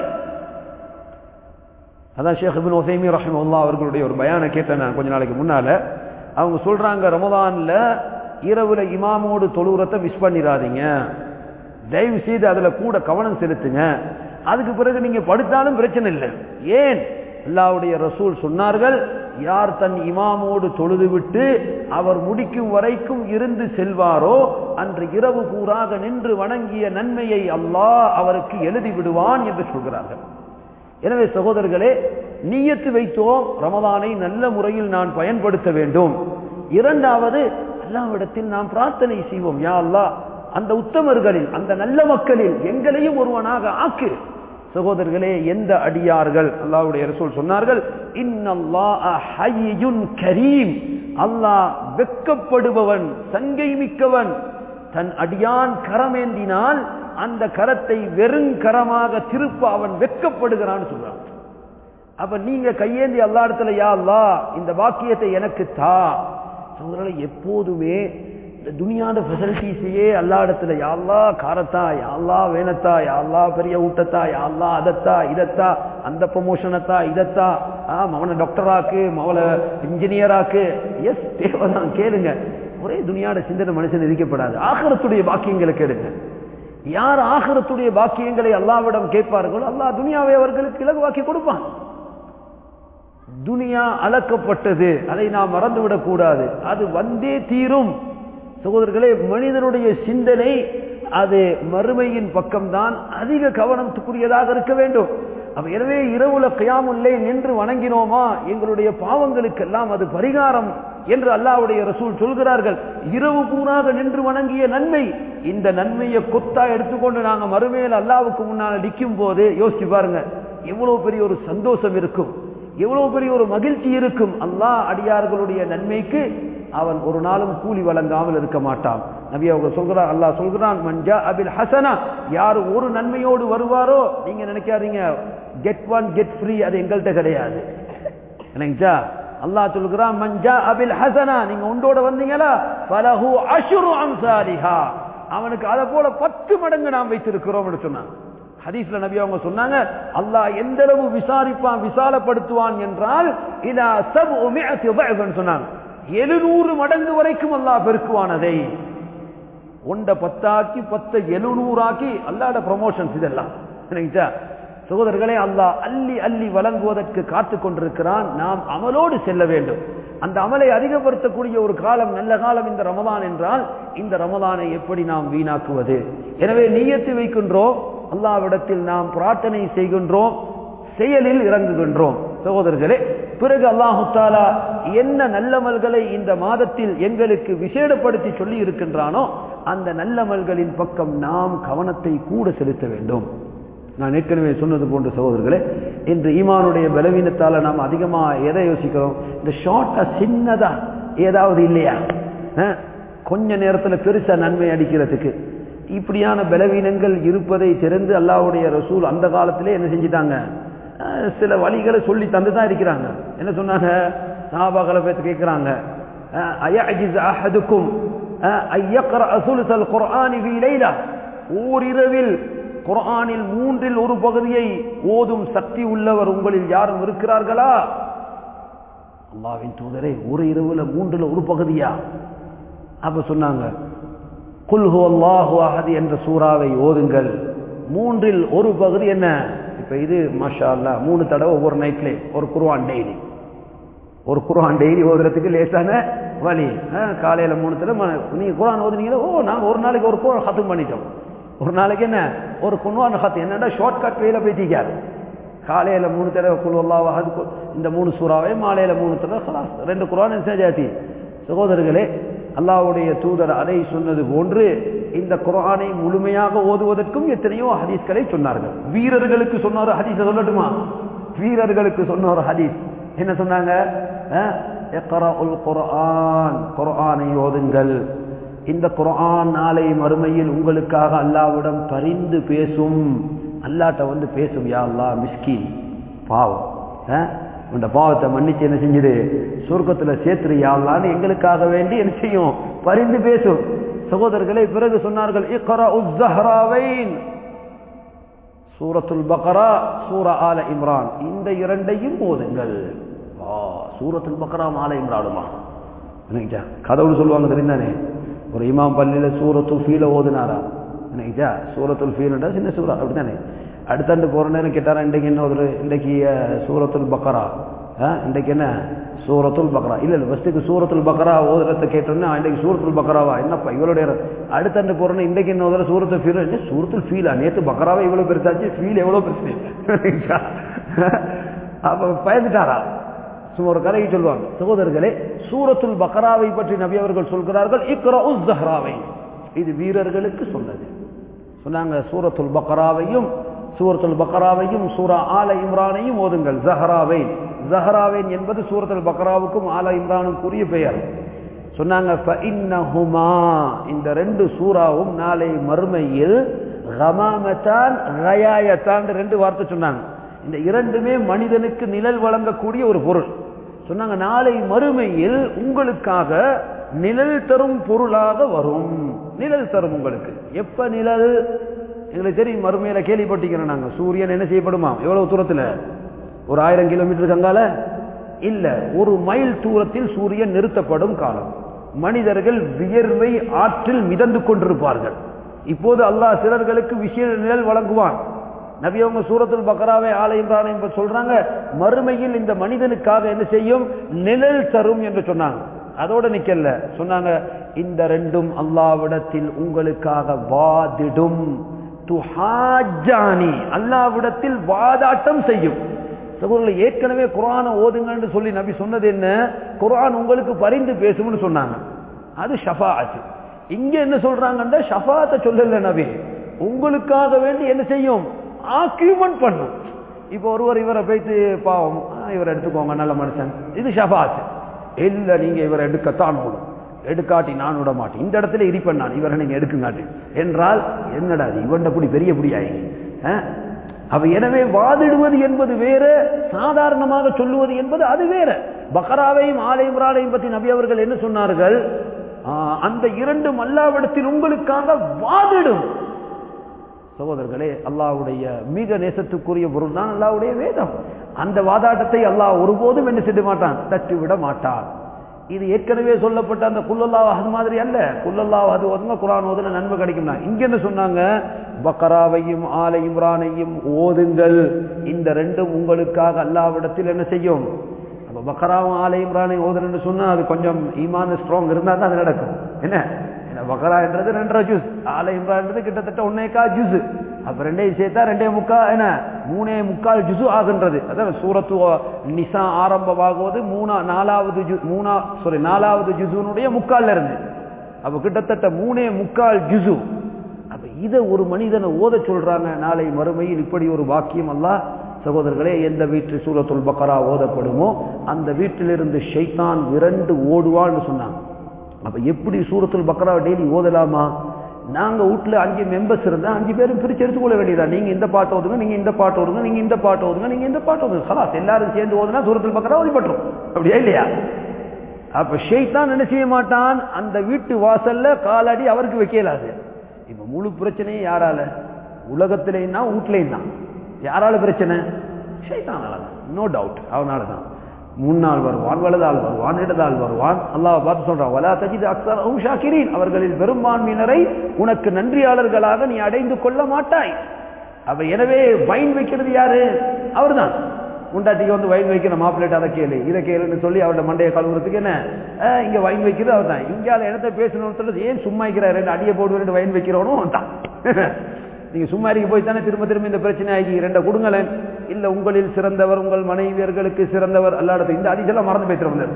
அதான் ஷேக் இப்னு உஸைமீன் ரஹிமஹுல்லாஹ் அவர்களுடைய ஒரு பயான கேட்டேன் நான் கொஞ்ச நாளைக்கு முன்னால. அவங்க சொல்றாங்க, ரமதான்ல இரவுல இமாமோடு தொழுகிறத மிஸ் பண்ணிடாதீங்க, தயவு செய்து அதுல கூட கவனம் செலுத்துங்க. அதுக்கு பிறகு நீங்க படுத்தாலும் பிரச்சனை இல்லை. ஏன்? அல்லாஹ்வுடைய ரசூல் சொன்னார்கள், யார் தன் இமாமோடு தொழுது விட்டு அவர் முடிக்கும் வரைக்கும் இருந்து செல்வாரோ அன்று இரவு பூராக நின்று வணங்கிய நன்மையை அல்லாஹ் அவருக்கு எழுதி விடுவான் என்று சொல்கிறார்கள். எனவே சகோதரர்களே, நியத்து வைத்தோம் ரமதானை நல்ல முறையில் நான் பயன்படுத்த வேண்டும். இரண்டாவது, அல்லாஹ்விடத்தில் நாம் பிரார்த்தனை செய்வோம், யா அல்லாஹ் அந்த உத்தமர்களில் அந்த நல்ல மக்களில் எங்களையும் ஒருவனாக ஆக்கு. சகோதரர்களே, எந்த அடியார்கள், அல்லாஹ்வுடைய ரசூல் சொன்னார்கள், இன்னல்லாஹ ஹய்யுன் கரீம், அல்லாஹ் வெட்கப்படுபவன், சங்கை மிக்கவன். தன் அடியான் கரமேந்தினால் அந்த கரத்தை வெறுங்கரமாக திருப்ப அவன் வெட்கப்படுகிறான்னு சொல்றான். அப்ப நீங்க கையேந்தி அல்லாஹ் இடத்துல, யா அல்லாஹ் இந்த பாக்கியத்தை எனக்கு தா. சகோதரர்களே, எப்போதுமே துனியாட ஃபெசிலிட்டிஸையே அல்லா இடத்துல, யா அல்லாஹ் காரத்தா, யா அல்லாஹ் வேணத்தா, யா அல்லாஹ் பெரிய ஊட்டத்தா, யா அல்லாஹ் அதத்தா இதத்தா, அந்த ப்ரமோஷனத்தா இதத்தா, மவனை டாக்டராக்கு, மவளை இன்ஜினியராக்கு. எஸ், தேவைதான், கேளுங்க. ஒரே துனியாட சிந்தனை மனுஷன் இருக்கப்படாது. ஆகிரத்துடைய பாக்கியங்களை கேளுங்க. யார் ஆகிரத்துடைய பாக்கியங்களை அல்லாஹ்விடம் கேட்பார்களோ அல்லாஹ் துனியாவை அவர்களுக்கு இலகுவாக்கி கொடுப்பான். துனியா அளக்கப்பட்டது, அதை நாம் மறந்துவிடக் கூடாது, அது வந்தே தீரும். சகோதரர்களே, மனிதனுடைய சிந்தனை அது மறுமையின் பக்கம்தான் அதிக கவனத்துக்குரியதாக இருக்க வேண்டும். அப்ப எனவே இரவுல கியாமுல் லைல் நின்று வணங்கினோமா எங்களுடைய பாவங்களுக்கெல்லாம் அது பரிகாரம் என்று அல்லாஹ்வுடைய ரசூல் சொல்கிறார்கள். இரவு பூராக நின்று வணங்கிய நன்மை, இந்த நன்மையை கொத்தா எடுத்துக்கொண்டு நாங்க மறுமையில் அல்லாஹ்வுக்கு முன்னால் நிற்கும் போது யோசிச்சு பாருங்க, எவ்வளவு பெரிய ஒரு சந்தோஷம் இருக்கும், எவ்வளவு பெரிய ஒரு மகிழ்ச்சி இருக்கும். அல்லாஹ் அடியார்களுடைய நன்மைக்கு அவன் ஒரு நாளும் கூலி வழங்காமல் இருக்க மாட்டான். நபி அவங்க சொல்கிறார், அல்லாஹ் சொல்கிறான், மன்ஜா அபில் ஹசனா, யார் ஒரு நன்மையோடு வருவாரோ, நீங்க நினைக்காதீங்க கெட் ஒன் கெட் ஃப்ரீ, அது எங்கள்கிட்ட கிடையாது. என்னங்கச்சா அல்லாஹ் சொல்கிறான், மன்ஜா அபில் ஹசனா, நீங்க உண்டோட வந்தீங்களா ஃபலஹு அஷ்ரு அம்சாலிஹா, அவனுக்கு அதை போல பத்து மடங்கு நாம் வைத்திருக்கிறோம் என்று சொன்னாங்க. ஹதீஸ்ல நபி அவங்க சொன்னாங்க, அல்லாஹ் எந்த அளவு விசாரிப்பான் விசாலப்படுத்துவான் என்றால் இதா சப்உ மிஅத்தி ضعفன் சொன்னாங்க, எழுநூறு மடங்கு வரைக்கும் அல்லாஹ் பெருக்குவானதை. ஒண்ட பத்தாக்கி பத்தை எழுநூறாக்கி அல்லாஹ்ட ப்ரமோஷன்ஸ் இதெல்லாம். சகோதரர்களே, அல்லாஹ் அள்ளி அள்ளி வழங்குவதற்கு காத்து கொண்டிருக்கிறான். நாம் அமலோடு செல்ல வேண்டும். அந்த அமலை அதிகப்படுத்தக்கூடிய ஒரு காலம், நல்ல காலம் இந்த ரமதான் என்றால், இந்த ரமதானை எப்படி நாம் வீணாக்குவது? எனவே நியத்து வைக்கின்றோம், அல்லாஹ்விடத்தில் நாம் பிரார்த்தனை செய்கின்றோம், செயலில் இறங்குகின்றோம். சகோதரர்களே, பிறகு அல்லாஹு தஆலா என்ன நல்லமல்களை இந்த மாதத்தில் எங்களுக்கு விசேடப்படுத்தி சொல்லி இருக்கின்றானோ அந்த நல்லமல்களின் பக்கம் நாம் கவனத்தை கூட செலுத்த வேண்டும். நான் ஏற்கனவே சொன்னது போன்ற சகோதரர்களே, இன்று ஈமானுடைய பலவீனத்தால நாம் அதிகமா எதை யோசிக்கிறோம்? இந்த ஷார்ட்டா சின்னதா ஏதாவது இல்லையா, கொஞ்ச நேரத்துல பெருசா நன்மை அடிக்கிறதுக்கு, இப்படியான பலவீனங்கள் இருப்பதை தெரிந்து அல்லாஹ்வுடைய ரசூல் அந்த காலத்திலே என்ன செஞ்சிட்டாங்க, சில வழிகளை சொல்லி தந்துதான் இருக்கிறாங்க. என்ன சொன்னாங்க? சஹாபாக்களை பேசி கேட்கிறாங்க, அயஅஜிஸ் அஹதுக்கும் அய்யக்ரா சுலுஸல் குர்ஆனி ஃபீ லைலா, ஓரிரவில் குர்ஆனில் மூன்றில் ஒரு பகுதியை ஓதும் சக்தி உள்ளவர் உங்களில் யாரும் இருக்கிறார்களா? அல்லாஹ்வின் தூதரே, ஒரு இரவுல மூன்றில் ஒரு பகுதியா? அப்ப சொன்னாங்க, குல் ஹுவல்லாஹு அஹத் என்ற சூறாவை ஓதுங்கள், மூன்றில் ஒரு பகுதி. என்ன இப்ப இது மாஷா அல்லாஹ் மூணு தடவை ஒவ்வொரு நைட்ல ஒரு குர்ஆன் டெய்லி, ஒரு குர்ஆன் டெய்லி ஓதுறதுக்கு லேசான வழி. காலையில மூணு தடவை நீங்க குர்ஆன் ஓதுனீங்களா? ஓ, நாங்க ஒரு நாளைக்கு ஒரு குர்ஆன் ஹத்ம் பண்ணிட்டோம். ஒரு நாளைக்கு என்ன ஒரு குர்ஆன் ஹத், என்னடா ஷார்ட்கட் வேல போயிட்டீங்க. காலையில மூணு தடவை குல் ஹுவல்லாஹு அஹத் இந்த மூணு சூறாவை, மாலையில மூணு தடவை خلاص ரெண்டு குர்ஆன் செஞ்சாச்சு. சகோதரர்களே, அல்லாஹ்வுடைய தூதர் அதை சொன்னது போன்று இந்த குர்ஆனை முழுமையாக ஓதுவதற்கும் எத்தனையோ ஹதீஸ்களை சொன்னார்கள். வீரர்களுக்கு சொன்னார் ஹதீஸ் சொல்லட்டுமா? வீரர்களுக்கு சொன்ன ஒரு ஹதீஸ் என்ன சொன்னாங்க? இக்ராஉல் குர்ஆன், குர்ஆனை ஓதுங்கள். இந்த குர்ஆன் நாளை மறுமையில் உங்களுக்காக அல்லாஹ்விடம் பரிந்து பேசும். அல்லாஹ்ட்ட வந்து பேசும், யா அல்லாஹ் மிஸ்கீன் பாவம், இந்த பாவத்தை மன்னிச்சு என்ன செஞ்சது சொர்க்கத்துல சேர்த்துரு யா அல்லாஹ்னு எங்களுக்காக வேண்டி என்ன செய்யும், பரிந்து பேசும். சகோதரர்களே, பிறகு சொன்னார்கள், இக்ராஉஸ் ஸஹ்ராவைன், சூரத்துல் பக்ரா, சூரா ஆல இம்ரான், இந்த இரண்டையும் ஓதுங்கள். சூரத்துல் பக்ரா ஆல இம்ரானுமா? என்னைக்கா கதவுன்னு சொல்லுவாங்க தெரிந்தானே, ஒரு இமாம் பள்ளியில சூரத்துல் ஃபீல ஓதுனாரா? என்னைக்கா சூரத்துல் ஃபீல்ன்றா சின்ன சூரா அப்படித்தானே. அடுத்தாண்டு போற நேரம் கேட்டாரா, இன்றைக்கு என்ன ஒரு இன்றைக்கு சூரத்துல் பக்ரா, இன்றைக்கு என்ன சூரத்துல் பக்ரா? இல்ல இல்ல ஃபர்ஸ்ட்டுக்கு சூரத்துல் பக்ரா ஓதுறத கேட்டோன்னா இன்றைக்கு சூரத்துல் பக்ராவா? என்னப்பா இவளுடைய அடுத்தாண்டு போறோன்னா இன்றைக்கு என்ன ஓதுற சூரத்துல் ஃபீல்? என்ன சூரத்துல் ஃபீலா? நேற்று பக்ராவை இவ்வளவு பெருசாச்சு, ஃபீல் எவ்வளவு பெருசு? அப்ப பயந்துட்டாரா? சும்மா ஒரு கதையை சொல்லுவாங்க. சகோதரர்களே, சூரத்துல் பக்ராவை பற்றி நபி அவர்கள் சொல்கிறார்கள், இக்ராஉஸ் ஸஹ்ராவை, இது வீரர்களுக்கு சொன்னது. சொன்னாங்க, சூரத்துல் பக்ராவையும் சூரத்துல் பக்ராவையும் சூரா ஆல இம்ரானையும் ஓதுங்கள். ஸஹ்ராவை, ஸஹ்ராவைன் என்பது சூரத்துல் பக்ராவுக்கும் ஆல இம்ரானுக்குரிய பெயர். சொன்னாங்க, ஃபஇன்னஹுமா, இந்த ரெண்டு சூராவும் நாளை மறுமையில் கமாமத்தான் கயாயத்தான் ரெண்டு வார்த்தை சொன்னாங்க. இந்த இரண்டுமே மனிதனுக்கு நிழல் வழங்கக்கூடிய ஒரு பொருள். சொன்னாங்க, நாளை மறுமையில் உங்களுக்காக நிழல் தரும் பொருளாக வரும். நிழல் தரும் உங்களுக்கு. எப்ப நிழல்? எங்களுக்கு தெரியும், மறுமையில கேள்விப்பட்டிருக்கிறோம் நாங்க. சூரியன் என்ன செய்யப்படுமா? எவ்வளவு தூரத்துல? ஒரு ஆயிரம் கிலோமீட்டருக்கு அங்கால இல்ல, ஒரு மைல் தூரத்தில் சூரியன் நிறுத்தப்படும் காலம். மனிதர்கள் வியர்வை ஆற்றில் மிதந்து கொண்டிருப்பார்கள். இப்போது அல்லாஹ் சிலர்களுக்கு விஷய நிழல் வழங்குவான். நபி அவங்க சூரத்துல் பக்ராவை ஆல இம்ரானை சொல்றாங்க, மறுமையில் இந்த மனிதனுக்காக என்ன செய்யும்? நிழல் தரும் என்று சொன்னாங்க. அதோட நிக்கல, சொன்னாங்க இந்த ரெண்டும் அல்லாஹ்விடத்தில் உங்களுக்காக வாதிடும். துஹாஜானி, அல்லாஹ்விடத்தில் வாதாட்டம் செய்யும். சகோதரர்களே, ஏற்கனவே குர்ஆனை ஓதுங்கன்னு சொல்லி நபி சொன்னது என்ன? குர்ஆன் உங்களுக்கு பரிந்து பேசும்னு சொன்னாங்க. அது ஷஃபாஅத். இங்க என்ன சொல்றாங்கன்னா ஷஃபாஅத்தை சொல்லல நபி, உங்களுக்காக வேண்டி என்ன செய்யும்? ஆர்கியூமெண்ட் பண்ணும். இப்போ ஒருவர் இவரை போய்த்து பாவம் இவரை எடுத்துக்கோங்க நல்ல மனுஷன், இது ஷஃபாஅத். இல்ல நீங்க இவரை எடுக்கத்தான் ஓடும், எடுக்காட்டி நான் விட மாட்டேன், இந்த இடத்துல இருப்பேன் நான், இவரை நீங்க எடுக்குங்காட்டு என்றால் என்னடா இவன் அப்படி பெரிய புடியாயி. அவ எனவே வாதிடுவது என்பது வேற, சாதாரணமாக சொல்லுவது என்பது அது வேற. பக்ராவையும் ஆலை இம்ரானையும் பற்றி நபி அவர்கள் என்ன சொன்னார்கள்? அந்த இரண்டு அல்லாஹ்விடத்தில் உங்களுக்காக வாதிடும். சகோதரர்களே, அல்லாஹ்வுடைய மிக நேசத்துக்குரிய பொருள் தான் அல்லாஹ்வுடைய வேதம். அந்த வாதாட்டத்தை அல்லாஹ் ஒருபோதும் என்ன செய்ய மாட்டான்? தட்டி விட மாட்டான். இது ஏற்கனவே சொல்லப்பட்ட அந்த குல்லல்லாஹ் அஹத் மாதிரி அல்ல. குல்லல்லாஹ் அஹத் ஓதுங்க குர்ஆன் ஓதுன நன்மை கிடைக்கும். இங்க என்ன சொன்னாங்க? பக்ராவையும் ஆலை இம்ரானையும் ஓதுங்கள், இந்த ரெண்டும் உங்களுக்காக அல்லாஹ்விடத்தில் என்ன செய்யும்? அப்ப பக்ராவும் ஆலை இம்ரானையும் ஓதுன்னு சொன்னா அது கொஞ்சம் ஈமான் ஸ்ட்ராங் இருந்தா தான் அது நடக்கும். என்ன பக்ரா என்றது ரெண்டரை ஜூஸ், ஆலை இம்ரான்றது கிட்டத்தட்ட ஒன்னே கா ஜூஸ். அப்ப ரெண்டையும் சேர்த்தா ரெண்டே முக்கா என்ன மூணே முக்கால் ஜுசு ஆகின்றது. அதான் சூரத்து நிசா ஆரம்பமாகுவது மூணா நாலாவது மூணா சாரி நாலாவது ஜுசுனுடைய முக்கால்ல இருந்து. அப்ப கிட்டத்தட்ட மூணே முக்கால் ஜுசு. அப்ப இதை ஒரு மனிதனை ஓத சொல்றாங்க. நாளை மறுமையில் இப்படி ஒரு வாக்கியம் அல்லாஹ் சகோதரர்களே, எந்த வீட்டில் சூரத்துல் பக்ரா ஓதப்படுமோ அந்த வீட்டிலிருந்து ஷைத்தான் விரண்டு ஓடுவான்னு சொன்னாங்க. அப்ப எப்படி சூரத்துல் பக்ரா டெய்லி ஓதலாமா? நாங்க வீட்டுல அஞ்சு மெம்பர்ஸ் இருந்தா அஞ்சு பேரும் பிரிச்சு எடுத்துக்கொள்ள வேண்டியதா. நீங்க இந்த பாட்டு ஓதுங்க, நீங்க இந்த பாட்டு ஓதுங்க, நீங்க இந்த பாட்டு ஓதுங்க, நீங்க இந்த பாட்டு ஓதுங்க, கலாஸ் எல்லாரும் சேர்ந்து ஓதுனா சூரத்துல் பக்ரா ஓதிப்பட்டுரும். அப்படியா இல்லையா? அப்ப ஷைத்தான் என்ன செய்ய மாட்டான்? அந்த வீட்டு வாசல்ல காலடி அவருக்கு வைக்கலாது. இப்ப முழு பிரச்சனையே யாரால? உலகத்திலேன்னா வீட்லயும் தான். யாரால பிரச்சனை? ஷைத்தானால தான், நோ டவுட். அவனாலதான். முன்னால் வருவான், வலதால் வருவான், இடதால் வருவான். அல்லாஹ் பார்த்து சொல்றான், வலா தஜிது அக்ஸரஹும் ஷாக்கிரீன், அவர்களில் பெரும்பான்மையினரை உனக்கு நன்றியாளர்களாக நீ அடைந்து கொள்ள மாட்டாய். அப்ப எனவே வைன் வைக்கிறது யாரு? அவர் தான். உண்டாட்டிக்கு வந்து வைன் வைக்கிற மாப்பிள்ளை அதை கேளு இதை கேளுன்னு சொல்லி அவரோட மண்டையை கழுவுறதுக்கு என்ன இங்க வைன் வைக்கிறது அவர் தான். இங்கால இடத்த பேசணும்னு சொல்றது ஏன் சும்மா இருக்கிறார்? ரெண்டு அடியை போடு, ரெண்டு வைன் வைக்கிறவனும் தான். நீங்க சும்மா இருக்க போய் தானே திரும்ப திரும்ப இந்த பிரச்சனை ஆகி ரெண்ட கொடுங்களேன். இல்ல உங்களில் சிறந்தவர் உங்கள் மனைவியர்களுக்கு சிறந்தவர் அல்லாடத்து. இந்த அதிசெல்லாம் மறந்து போய்த்திருந்தார்.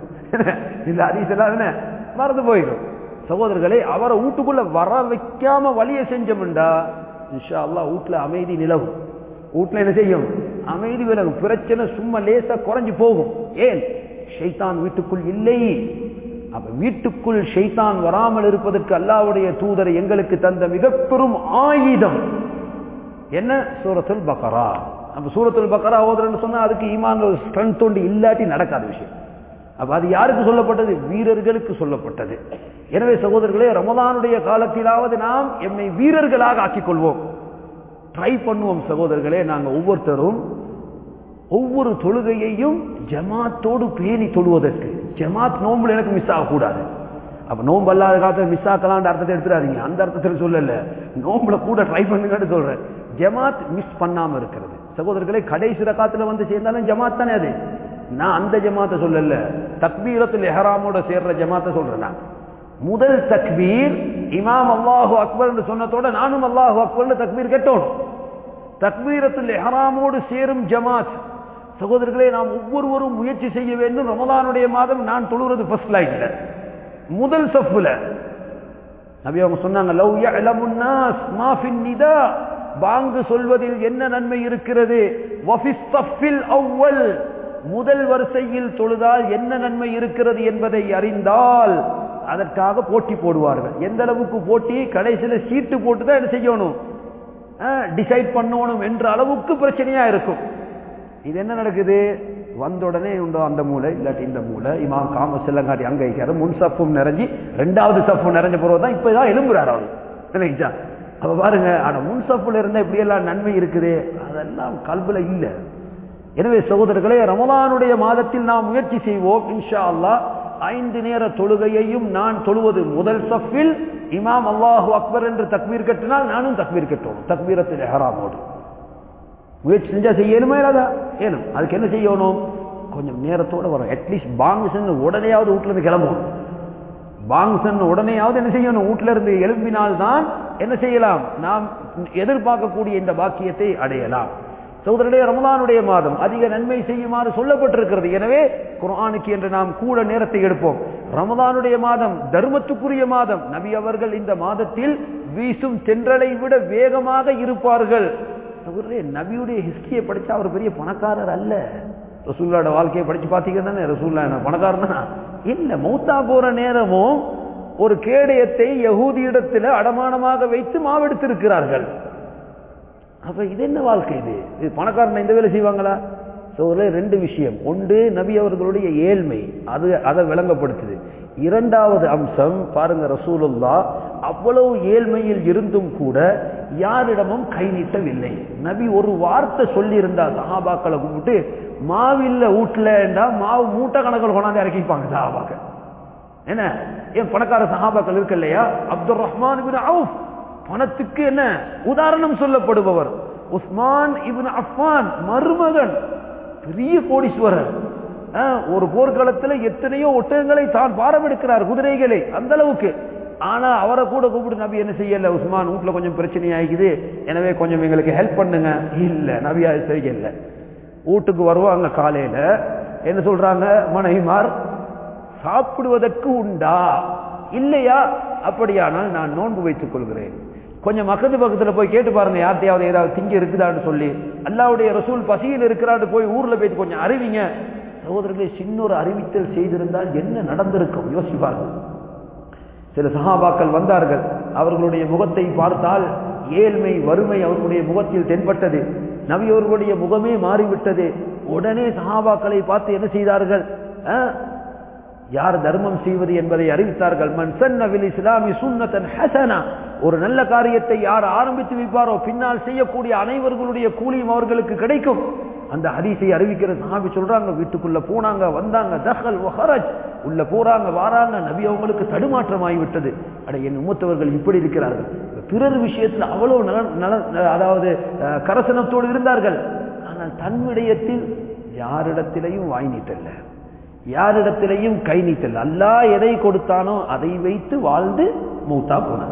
இந்த அதிசெல்லாம் என்ன மறந்து போயிடும். சகோதரர்களே, அவரை வீட்டுக்குள்ள வர வைக்காம வழியை செஞ்சோம்டா இன்ஷா அல்லாஹ் வீட்டுல அமைதி நிலவும். வீட்டுல என்ன செய்யும்? அமைதி விலகும். பிரச்சனை சும்மா லேசா குறைஞ்சு போகும். ஏன்? ஷைத்தான் வீட்டுக்குள் இல்லை. அப்ப வீட்டுக்குள் ஷைத்தான் வராமல் இருப்பதற்கு அல்லாஹ்வுடைய தூதர் எங்களுக்கு தந்த மிக பெரும் ஆயுதம் என்ன? சூரத்துல் பக்ரா. அப்ப சூரத்துல் பக்ரா ஓதுறன்னு சொன்னா அதுக்கு ஈமான் ஸ்ட்ரென்த் ஒன்று இல்லாட்டி நடக்காத விஷயம். அப்ப அது யாருக்கு சொல்லப்பட்டது? வீரர்களுக்கு சொல்லப்பட்டது. எனவே சகோதரர்களே, ரமலானுடைய காலத்திலாவது நாம் எம்மை வீரர்களாக ஆக்கிக் கொள்வோம். ட்ரை பண்ணுவோம் சகோதரர்களே. நாங்க ஒவ்வொருத்தரும் ஒவ்வொரு தொழுகையையும் ஜமாத்தோடு பேணி தொழுவதற்கு. ஜமாத் நோம்புல எனக்கு மிஸ் ஆகக்கூடாது. அப்ப நோம்பு அல்லாத காலத்தில் மிஸ் ஆக்கலான்ற அர்த்தத்தை எடுத்துடாதீங்க. அந்த அர்த்தத்தில் சொல்லல, நோம்புல கூட ட்ரை பண்ணுங்கன்னு சொல்றேன். ஜமாத் மிஸ் பண்ணாம இருக்கிறது. சகோதரர்களே, கடைசி ரகாத்துல வந்து சேர்ந்தாலும் ஜமாத் தானே அது. நான் அந்த ஜமாத்தை சொல்லல, தக்பீரத்துல் இஹ்ராமோட சேர்ற ஜமாத்தை சொல்றேன். நான் முதல் தக்பீர் இமாம் அல்லாஹு அக்பர் என்று சொன்னதோட நானும் அல்லாஹு அக்பர் தக்பீர் கேட்டோம். தக்பீரத்துல் இஹ்ராமோடு சேரும் ஜமாத். சகோதரர்களே, நாம் ஒவ்வொருவரும் முயற்சி செய்ய வேண்டும். ரமலானுடைய மாதம் நான் தொழுகிறது ஃபர்ஸ்ட் லைன்ல, முதல் சஃப்ல. நபி அவங்க சொன்னாங்க, லவ் யஅலமுன் நாஸ் மா ஃபின் நிதா, பாங்கு சொல்வதில் என்ன நன்மை இருக்கிறது, வஃபிஸ் ஸஃபில் அவ்வல், முதல் வரிசையில் தொழுதால் என்ன நன்மை இருக்கிறது என்பதை அறிந்தால் அதற்காக போட்டி போடுவார்கள். எந்த அளவுக்கு போட்டி? கடைசியில் சீட்டு போட்டு தான் என்ன செய்யணும், டிசைட் பண்ணணும் என்ற அளவுக்கு பிரச்சனையா இருக்கும். இது என்ன நடக்குது? வந்த உடனே உண்டோ அந்த மூளை இல்லாட்டி இந்த மூளை, இமாம் காம செல்லங்காட்டி அங்க வைக்காரு, முன் சப்பும் நிறைஞ்சி ரெண்டாவது சப்பும் நிறைஞ்ச போறதுதான் இப்பதான் எழும்புறாரு அவரு. நினைச்சா அப்ப பாருங்க, ஆனா முன் சப்புல இருந்தா இப்படி எல்லாம் நன்மை இருக்குது, அதெல்லாம் கல்வில இல்ல. எனவே சகோதரர்களே, ரமலானுடைய மாதத்தில் நாம் முயற்சி செய்வோம். இன்ஷா அல்லாஹ் ஐந்து நேர தொழுகையையும் நான் தொழுவது முதல் சஃபில், இமாம் அல்லாஹு அக்பர் என்று தக்பீர் கட்டினால் நானும் தக்பீர் கட்டணும். தக்பீரத்துல் இஹ்ராமோடு முயற்சி செஞ்சா செய்யணுமா? இல்லாதா? ஏனும். அதுக்கு என்ன செய்யணும்? கொஞ்சம் நேரத்தோட வரும். அட்லீஸ்ட் பாங்கு உடனேயாவது வீட்டுல இருந்து கிளம்பும். பாங்கு உடனேயாவது என்ன செய்யணும், வீட்டுல இருந்து எழுப்பினால்தான் என்ன செய்யலாம், நாம் எதிர்பார்க்கக்கூடிய இந்த பாக்கியத்தை அடையலாம். சகோதரர்களே, ரமலானுடைய மாதம் அதிக நன்மை செய்யுமாறு சொல்லப்பட்டிருக்கிறது. எனவே குர்ஆனுக்கு என்று நாம் கூட நேரத்தை எடுப்போம். ரமலானுடைய மாதம் தர்மத்துக்குரிய மாதம். நபி அவர்கள் இந்த மாதத்தில் வீசும் தென்றலை விட வேகமாக இருப்பார்கள். சகோதரர்களே, நபியுடைய ஹிஸ்டரியை படிச்சா அவர் பெரிய பணக்காரர் அல்ல. ரசூலுல்லாஹ்வுடைய வாழ்க்கையை படிச்சு பார்த்தீங்கன்னா ரசூலுல்லாஹ் என்ன பணக்காரனா இல்ல. மௌத்தா போற நேரமும் ஒரு கேடயத்தை யஹூதியிடத்தில் அடமானமாக வைத்து மாவெடுத்திருக்கிறார்கள். அப்ப இது என்ன வாழ்க்கை? இது இது பணக்காரன் இந்த வேலை செய்வாங்களா? சகோதரர்களே, ரெண்டு விஷயம். ஒன்று, நபி அவர்களுடைய ஏழ்மை, அது அதை விளங்கப்படுத்துது. இரண்டாவது அம்சம் பாருங்க, ரசூலுல்லாஹ் அவ்வளவு ஏழ்மையில் இருந்தும் கூட யாரிடமும் கை நீட்டவில்லை. நபி ஒரு வார்த்தை சொல்லி இருந்தா சஹாபாக்களை கூப்பிட்டு மாவில்ல வீட்டுலண்டா மாவு மூட்டை கணக்கில் கொண்டாந்து இறக்கிப்பாங்க சஹாபாக்கள். என்ன ஏன் பணக்கார சஹாபாக்கள் இருக்கு இல்லையா? அப்துல் ரஹ்மான் இப்னு அவுஃப் பணத்துக்கு என்ன உதாரணம் சொல்லப்படுபவர். உஸ்மான் இப்னு அஃபான் மருமகன், பெரிய கோடீஸ்வரர். ஒரு போர்க்களத்தில் எத்தனையோ ஒட்டகங்களை தான் பாரம் எடுக்கிறார், குதிரைகளை, அந்த அளவுக்கு. ஆனா அவரை கூட கூப்பிட்டு நபி என்ன செய்யல, உஸ்மான் வீட்டுல கொஞ்சம் பிரச்சனை ஆகிக்குது, எனவே கொஞ்சம் எங்களுக்கு ஹெல்ப் பண்ணுங்க. இல்ல, நபி அது செய்யல. வீட்டுக்கு வருவாங்க காலையில, என்ன சொல்றாங்க மனைவிமார், சாப்பிடுவதற்கு உண்டா இல்லையா? அப்படியானால் நான் நோன்பு வைத்துக் கொள்கிறேன். கொஞ்சம் மக்கத்து பக்கத்துல போய் கேட்டு பாருங்க, யார்த்தையாவது ஏதாவது திங்க இருக்குதான்னு சொல்லி. அல்லாஹ்வுடைய ரசூல் பசியில் இருக்கிறாரு, போய் ஊர்ல போயிட்டு கொஞ்சம் அறிவிங்க. சகோதரர்களே, சின்ன ஒரு அறிவித்தல் செய்திருந்தால் என்ன நடந்திருக்கும் யோசிச்சு பாருங்க. சில சஹாபாக்கள் வந்தார்கள், அவர்களுடைய முகத்தை பார்த்தால் ஏழ்மை, வறுமை அவர்களுடைய முகத்தில் தென்பட்டது. நபி அவர்களுடைய முகமே மாறிவிட்டது. உடனே சஹாபாக்களை பார்த்து என்ன செய்தார்கள், யார் தர்மம் செய்வது என்பதை அறிவித்தார்கள். மன் சன்ன ஃபில் இஸ்லாமி சுன்னத்தன் ஹஸனா, ஒரு நல்ல காரியத்தை யார் ஆரம்பித்து வைப்பாரோ பின்னால் செய்யக்கூடிய அனைவர்களுடைய கூலியும் அவர்களுக்கு கிடைக்கும். அந்த ஹதீஸை அறிவிக்கிற சஹாபி சொல்றாங்க, வீட்டுக்குள்ள போனாங்க, வந்தாங்க, தஹல் வ ஹரஜ், உள்ள போறாங்க வாராங்க. நபி அவங்களுக்கு தடுமாற்றம் ஆகிவிட்டது. அட, என் உம்மத்தவர்கள் இப்படி இருக்கிறார்கள். பிறர் விஷயத்தில் அவ்வளவு நல, அதாவது கரசனத்தோடு இருந்தார்கள். ஆனால் தன் விடயத்தில் யாரிடத்திலையும் வாய் நீட்டல்ல, யாரிடத்திலையும் கை நீட்டல். அல்லாஹ் எதை கொடுத்தானோ அதை வைத்து வாழ்ந்து மூத்தா போனார்.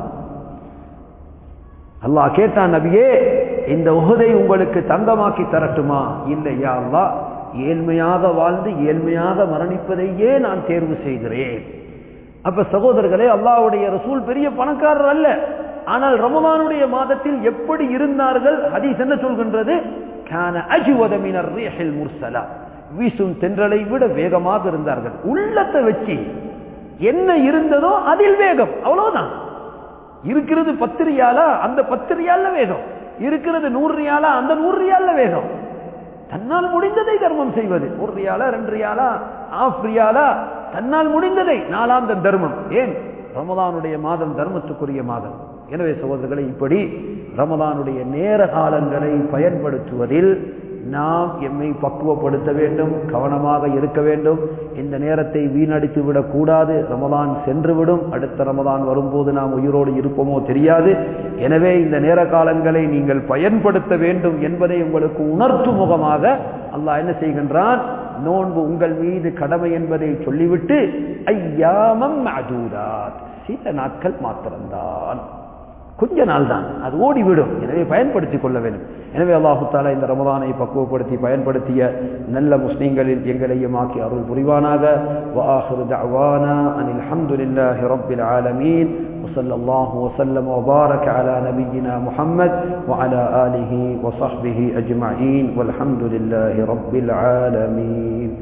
அல்லாஹ் கேட்டான், நபியே இந்த உஹதை உங்களுக்கு தங்கமாக்கி தரட்டுமா? இல்லை யா அல்லாஹ், ஏழ்மையாக வாழ்ந்து ஏழ்மையாக மரணிப்பதையே நான் தேர்வு செய்கிறேன். அப்ப சகோதரர்களே, அல்லாஹ்வுடைய ரசூல் பெரிய பணக்காரர் அல்ல. ஆனால் ரமலானுடைய மாதத்தில் எப்படி இருந்தார்கள்? ஹதீஸ் என்ன சொல்கின்றது? கான அஜ்வத மினர் ரீஹில் முர்சலா, வீசும் தென்றலை விட வேகமாக இருந்தார்கள். உள்ளத்தை வச்சு என்ன இருந்ததோ அதில் வேகம், அவ்வளவுதான். இருக்கிறது பத்து ரியாலா, அந்த பத்து ரியால்ல வேகம். இருக்கிறது நூறு ரியாலா, அந்த நூறு ரியால்ல வேகம். தன்னால் முடிந்ததை தர்மம் செய்வது, ஒரு ரியாலா, ரெண்டு ரியாலா, ஆஃப் ரியாலா, தன்னால் முடிந்ததை நாலாம் தர்மம். ஏன்? ரமலானுடைய மாதம் தர்மத்துக்குரிய மாதம். எனவே சகோதரர்களை, இப்படி ரமலானுடைய நேர காலங்களை பயன்படுத்துவதில் நாம் எம்மை பக்குவப்படுத்த வேண்டும், கவனமாக இருக்க வேண்டும். இந்த நேரத்தை வீணடித்து விடக்கூடாது. ரமலான் சென்றுவிடும், அடுத்த ரமலான் வரும்போது நாம் உயிரோடு இருப்போமோ தெரியாது. எனவே இந்த நேர காலங்களை நீங்கள் பயன்படுத்த வேண்டும் என்பதை உங்களுக்கு உணர்த்தும் முகமாக அல்லாஹ் என்ன செய்கின்றான்? நோன்பு உங்கள் மீது கடமை என்பதை சொல்லிவிட்டு ஐயாமம் மஅதூதாத், சில நாட்கள் மாத்திரம்தான், கொஞ்ச நாள் தான், அது ஓடிவிடும். எனவே பயன்படுத்திக் கொள்ள வேண்டும். எனவே அல்லாஹு தஆலா இந்த ரமலானை பக்குவப்படுத்தி பயன்படுத்திய நல்ல முஸ்லிம்களில் எங்களையும் ஆக்கி அருள் புரிவானாக. வ ஆகிரு தஅவானா அனில் ஹம்துலில்லாஹி ரப்பில் ஆலமீன். وصلى الله وسلم وبارك على نبينا محمد وعلى آله وصحبه أجمعين والحمد لله رب العالمين.